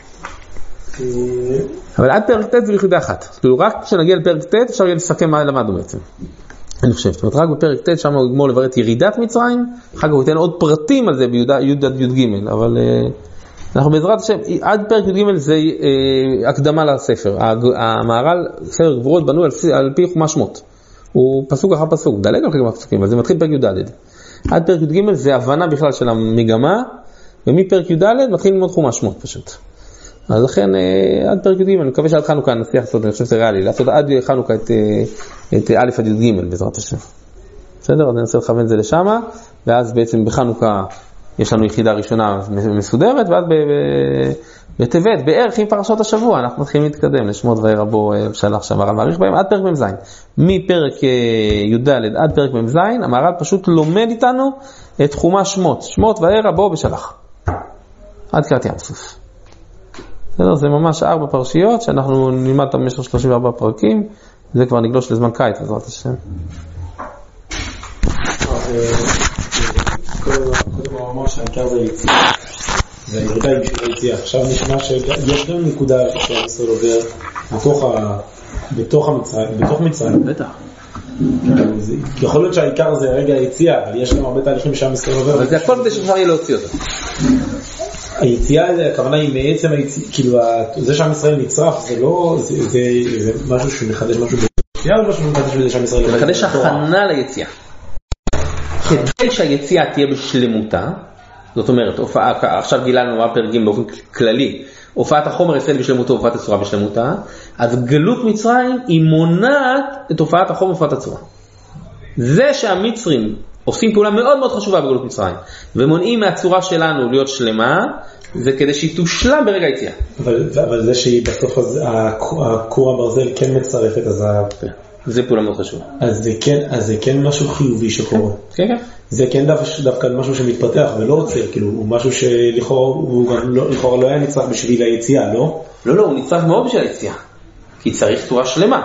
אבל עד פרק ט' זה יחידה אחת, כאילו רק כשנגיע לפרק ט' אפשר יהיה לסכם מה למדנו בעצם. אני חושב, זאת אומרת, רק בפרק ט' שם הוא יגמור לברר את ירידת מצרים, אחר כך הוא ייתן עוד פרטים על זה בי' עד י' ג', אבל אנחנו בעזרת השם, עד פרק י' ג' זה הקדמה לספר. המהר"ל, ספר גבורות בנוי על פי חומש שמות. הוא פסוק אחר פסוק, דלג על כמה פסוקים, אבל זה מתחיל פרק י' ד'. עד פרק י' ג' זה הבנה בכלל של המגמה, ומפרק י' ד' מתחיל ללמוד חומש שמות פשוט. אז לכן עד פרק י' ג', אני מקווה שעד חנוכה נצליח לעשות, אני חושב שזה ריאלי, לעשות עד חנוכה את, את א' עד י' ג' בעזרת השם. בסדר? אז ננסה לכוון את זה לשם, ואז בעצם בחנוכה יש לנו יחידה ראשונה מסודרת, ואז בטבת, בערך עם פרשות השבוע, אנחנו מתחילים להתקדם לשמות וירבו שלח שם, הר"ל מעריך בהם עד פרק מ"ז. מפרק י"ד עד פרק מ"ז, המהר"ל פשוט לומד איתנו את חומש שמות, שמות וירבו בשלח. עד קריאת ים סוף. זה ממש ארבע פרשיות, שאנחנו נלמד אותם במשך שלושים וארבע פרקים, זה כבר נגלוש לזמן קיץ, בעזרת השם. כמו שהעיקר זה היציאה. זה הירידה היא בשביל היציאה. עכשיו נשמע שיש גם נקודה שהמסר עובר בתוך המצרים, בתוך מצרים. בטח. יכול להיות שהעיקר זה רגע היציאה, אבל יש גם הרבה תהליכים שהמסר עובר. אבל זה הכל כדי שאפשר יהיה להוציא אותו. היציאה, הכוונה היא מעצם היציאה, כאילו זה שעם ישראל נצרף, זה לא, זה משהו שמחדש משהו ביציאה, או משהו שמחדש בזה שעם ישראל... זה מחדש הכנה ליציאה. כדי שהיציאה תהיה בשלמותה, זאת אומרת, עכשיו גילנו מה פרגים באופן כללי, הופעת החומר ישראל בשלמותו, הופעת הצורה בשלמותה, אז גלות מצרים היא מונעת את הופעת החומר והופעת הצורה. זה שהמצרים עושים פעולה מאוד מאוד חשובה בגלות מצרים, ומונעים מהצורה שלנו להיות שלמה, זה כדי שהיא תושלם ברגע היציאה. אבל, אבל זה שהיא בסוף הקור הברזל כן מצרפת, אז ה... זה פעולה מאוד חשובה. אז זה כן, אז זה כן משהו חיובי שקורה. כן, כן. זה כן דווקא משהו שמתפתח ולא עוצר, כאילו, הוא משהו שלכאורה הוא גם לא, לכאורה לא היה נצטרך בשביל היציאה, לא? לא, לא, הוא נצטרך מאוד בשביל היציאה. כי צריך צורה שלמה.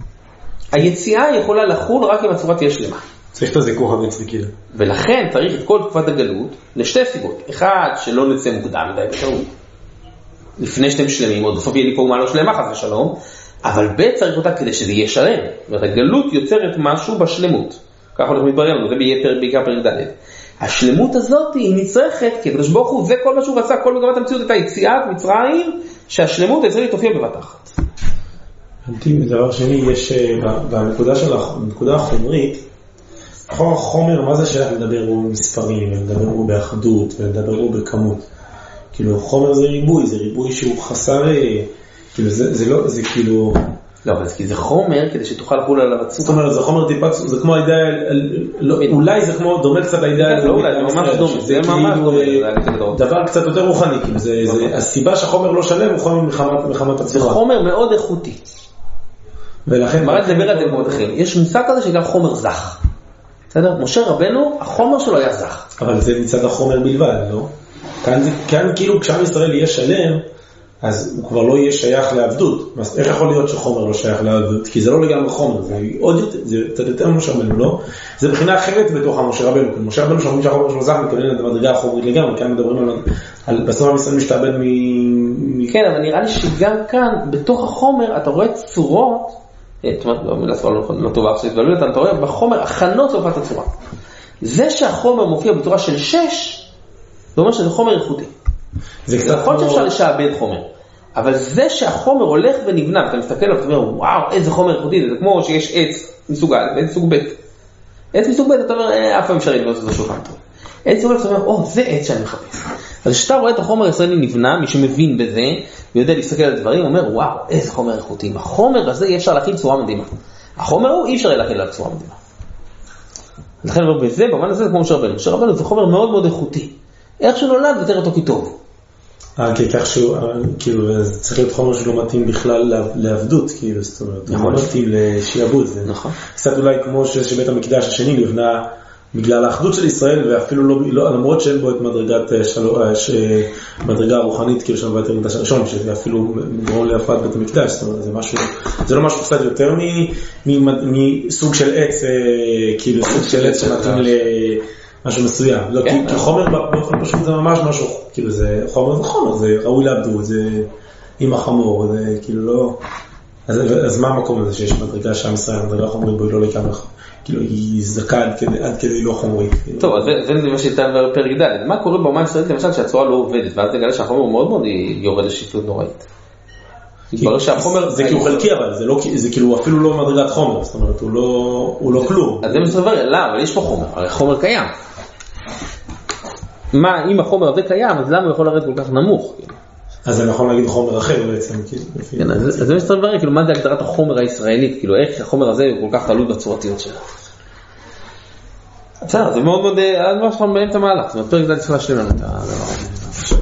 היציאה יכולה לחול רק אם הצורה תהיה שלמה. צריך את הזיכוך המצרי כאילו. ולכן צריך את כל תקופת הגלות לשתי סיבות. אחד, שלא נצא מוקדם מדי בטעות. לפני שאתם שלמים, עוד בסוף יהיה לי פה מה לא שלמה, חס ושלום. אבל ב' צריך אותה כדי שזה יהיה שלם. זאת אומרת, הגלות יוצרת משהו בשלמות. ככה אנחנו מתברר לנו, זה ביתר, בעיקר פרק ד'. השלמות הזאת היא נצרכת, כי הקדוש ברוך הוא, זה כל מה שהוא רצה, כל מגמת המציאות את היציאת מצרים, שהשלמות הישראלית תופיע בבת אחת. דבר שני, יש בנקודה של הנקודה החומרית, החומר, מה זה שייך לדבר הוא מספרים, לדבר הוא באחדות, ולדבר הוא בכמות. כאילו, חומר זה ריבוי, זה ריבוי שהוא חסר, כאילו, זה, זה לא, זה כאילו... לא, אבל כי זה חומר כדי שתוכל לחול על הרצות. זאת אומרת, זה חומר טיפה, זה כמו הידע, אולי זה כמו, דומה קצת הידע, לא, אולי, זה ממש דומה, זה ממש דומה. דבר קצת יותר רוחני, כאילו, זה, הסיבה שהחומר לא שלם הוא חומר מחמת הצורה. זה חומר מאוד איכותי. ולכן... מה לדבר על זה מאוד אחר? יש מושג כזה שגם חומר זך. בסדר? משה רבנו, החומר שלו היה זך. אבל זה מצד החומר בלבד, לא? כאן, כאן כאילו כשעם ישראל יהיה שלם, אז הוא כבר לא יהיה שייך לעבדות. איך יכול להיות שחומר לא שייך לעבדות? כי זה לא לגמרי חומר, זה עוד יותר, זה קצת יותר משה רבנו, לא? זה בחינה אחרת בתוך המשה רבנו. כי משה רבנו שאומרים שהחומר שלו זך, מתכוונים את המדרגה החומרית לגמרי, כאן מדברים על, על בסוף עם ישראל משתעבד מ... כן, אבל נראה לי שגם כאן, בתוך החומר, אתה רואה צורות, זאת אומרת, לא ספר לא טובה, אתה רואה בחומר הכנות להופעת הצורה. זה שהחומר מופיע בצורה של שש, זה אומר שזה חומר איכותי. זה נכון שאפשר לשעבד חומר, אבל זה שהחומר הולך ונבנה, אתה מסתכל ואתה אומר, וואו, איזה חומר איכותי, זה כמו שיש עץ מסוג א' ועץ מסוג ב'. עץ מסוג ב', אתה אומר, אף פעם אפשר לבנות את זה שולחן טוב. עץ מסוג ב', אתה אומר, או, זה עץ שאני מחפש. אז כשאתה רואה את החומר הישראלי נבנה, מי שמבין בזה, ויודע להסתכל על הדברים, אומר, וואו, איזה חומר איכותי. החומר הזה אי אפשר להכיל צורה מדהימה. החומר הוא אי אפשר להכיל על צורה מדהימה. לכן בזה, במובן הזה זה כמו משה רבנו. משה רבנו זה חומר מאוד מאוד איכותי. איך שהוא נולד, יותר אותו כטוב. אה, כי כך שהוא, כאילו, זה צריך להיות חומר שלא מתאים בכלל לעבדות, כאילו, זאת אומרת, הוא לא מתאים לשיעבוד. נכון. קצת אולי כמו שבית המקדש השני נבנה בגלל האחדות של ישראל, ואפילו לא, למרות שאין בו את מדרגת, מדרגה הרוחנית, כאילו, של בית המקדש הראשון, שאפילו גרום להפרעת בית המקדש, זאת אומרת, זה משהו, זה לא משהו קצת יותר מסוג של עץ, כאילו, סוג של עץ שמתאים ל... משהו מסוים, לא, כי חומר באופן פשוט זה ממש משהו, כאילו זה חומר זה חומר, זה ראוי לעבדות, זה עם החמור, זה כאילו לא, אז מה המקום הזה שיש מדרגה שעם ישראל, מדרגה חומרית בו היא לא לגמרי, כאילו היא זקה עד כדי לא חומרית. טוב, אז זה מה שהייתה בפרק ד', מה קורה באומה הישראלית למשל שהצורה לא עובדת, ואז נגלה שהחומר מאוד מאוד יורד לשפלות נוראית. זה כאילו חלקי, אבל זה כאילו אפילו לא מדרגת חומר, זאת אומרת, הוא לא כלום. אז זה מסתבר, לא, אבל יש פה חומר, הרי חומר קיים. מה, אם החומר הזה קיים, אז למה הוא יכול לרדת כל כך נמוך? אז אני יכול להגיד חומר אחר בעצם. כן, אז זה מסתבר, כאילו, מה זה הגדרת החומר הישראלית? כאילו, איך החומר הזה כל כך תלוי בצורתיות שלו? בסדר, זה מאוד מאוד, אז מה שלנו באמצע מהלך, זאת אומרת, פרק זה צריך להשלים לנו את הדבר הזה.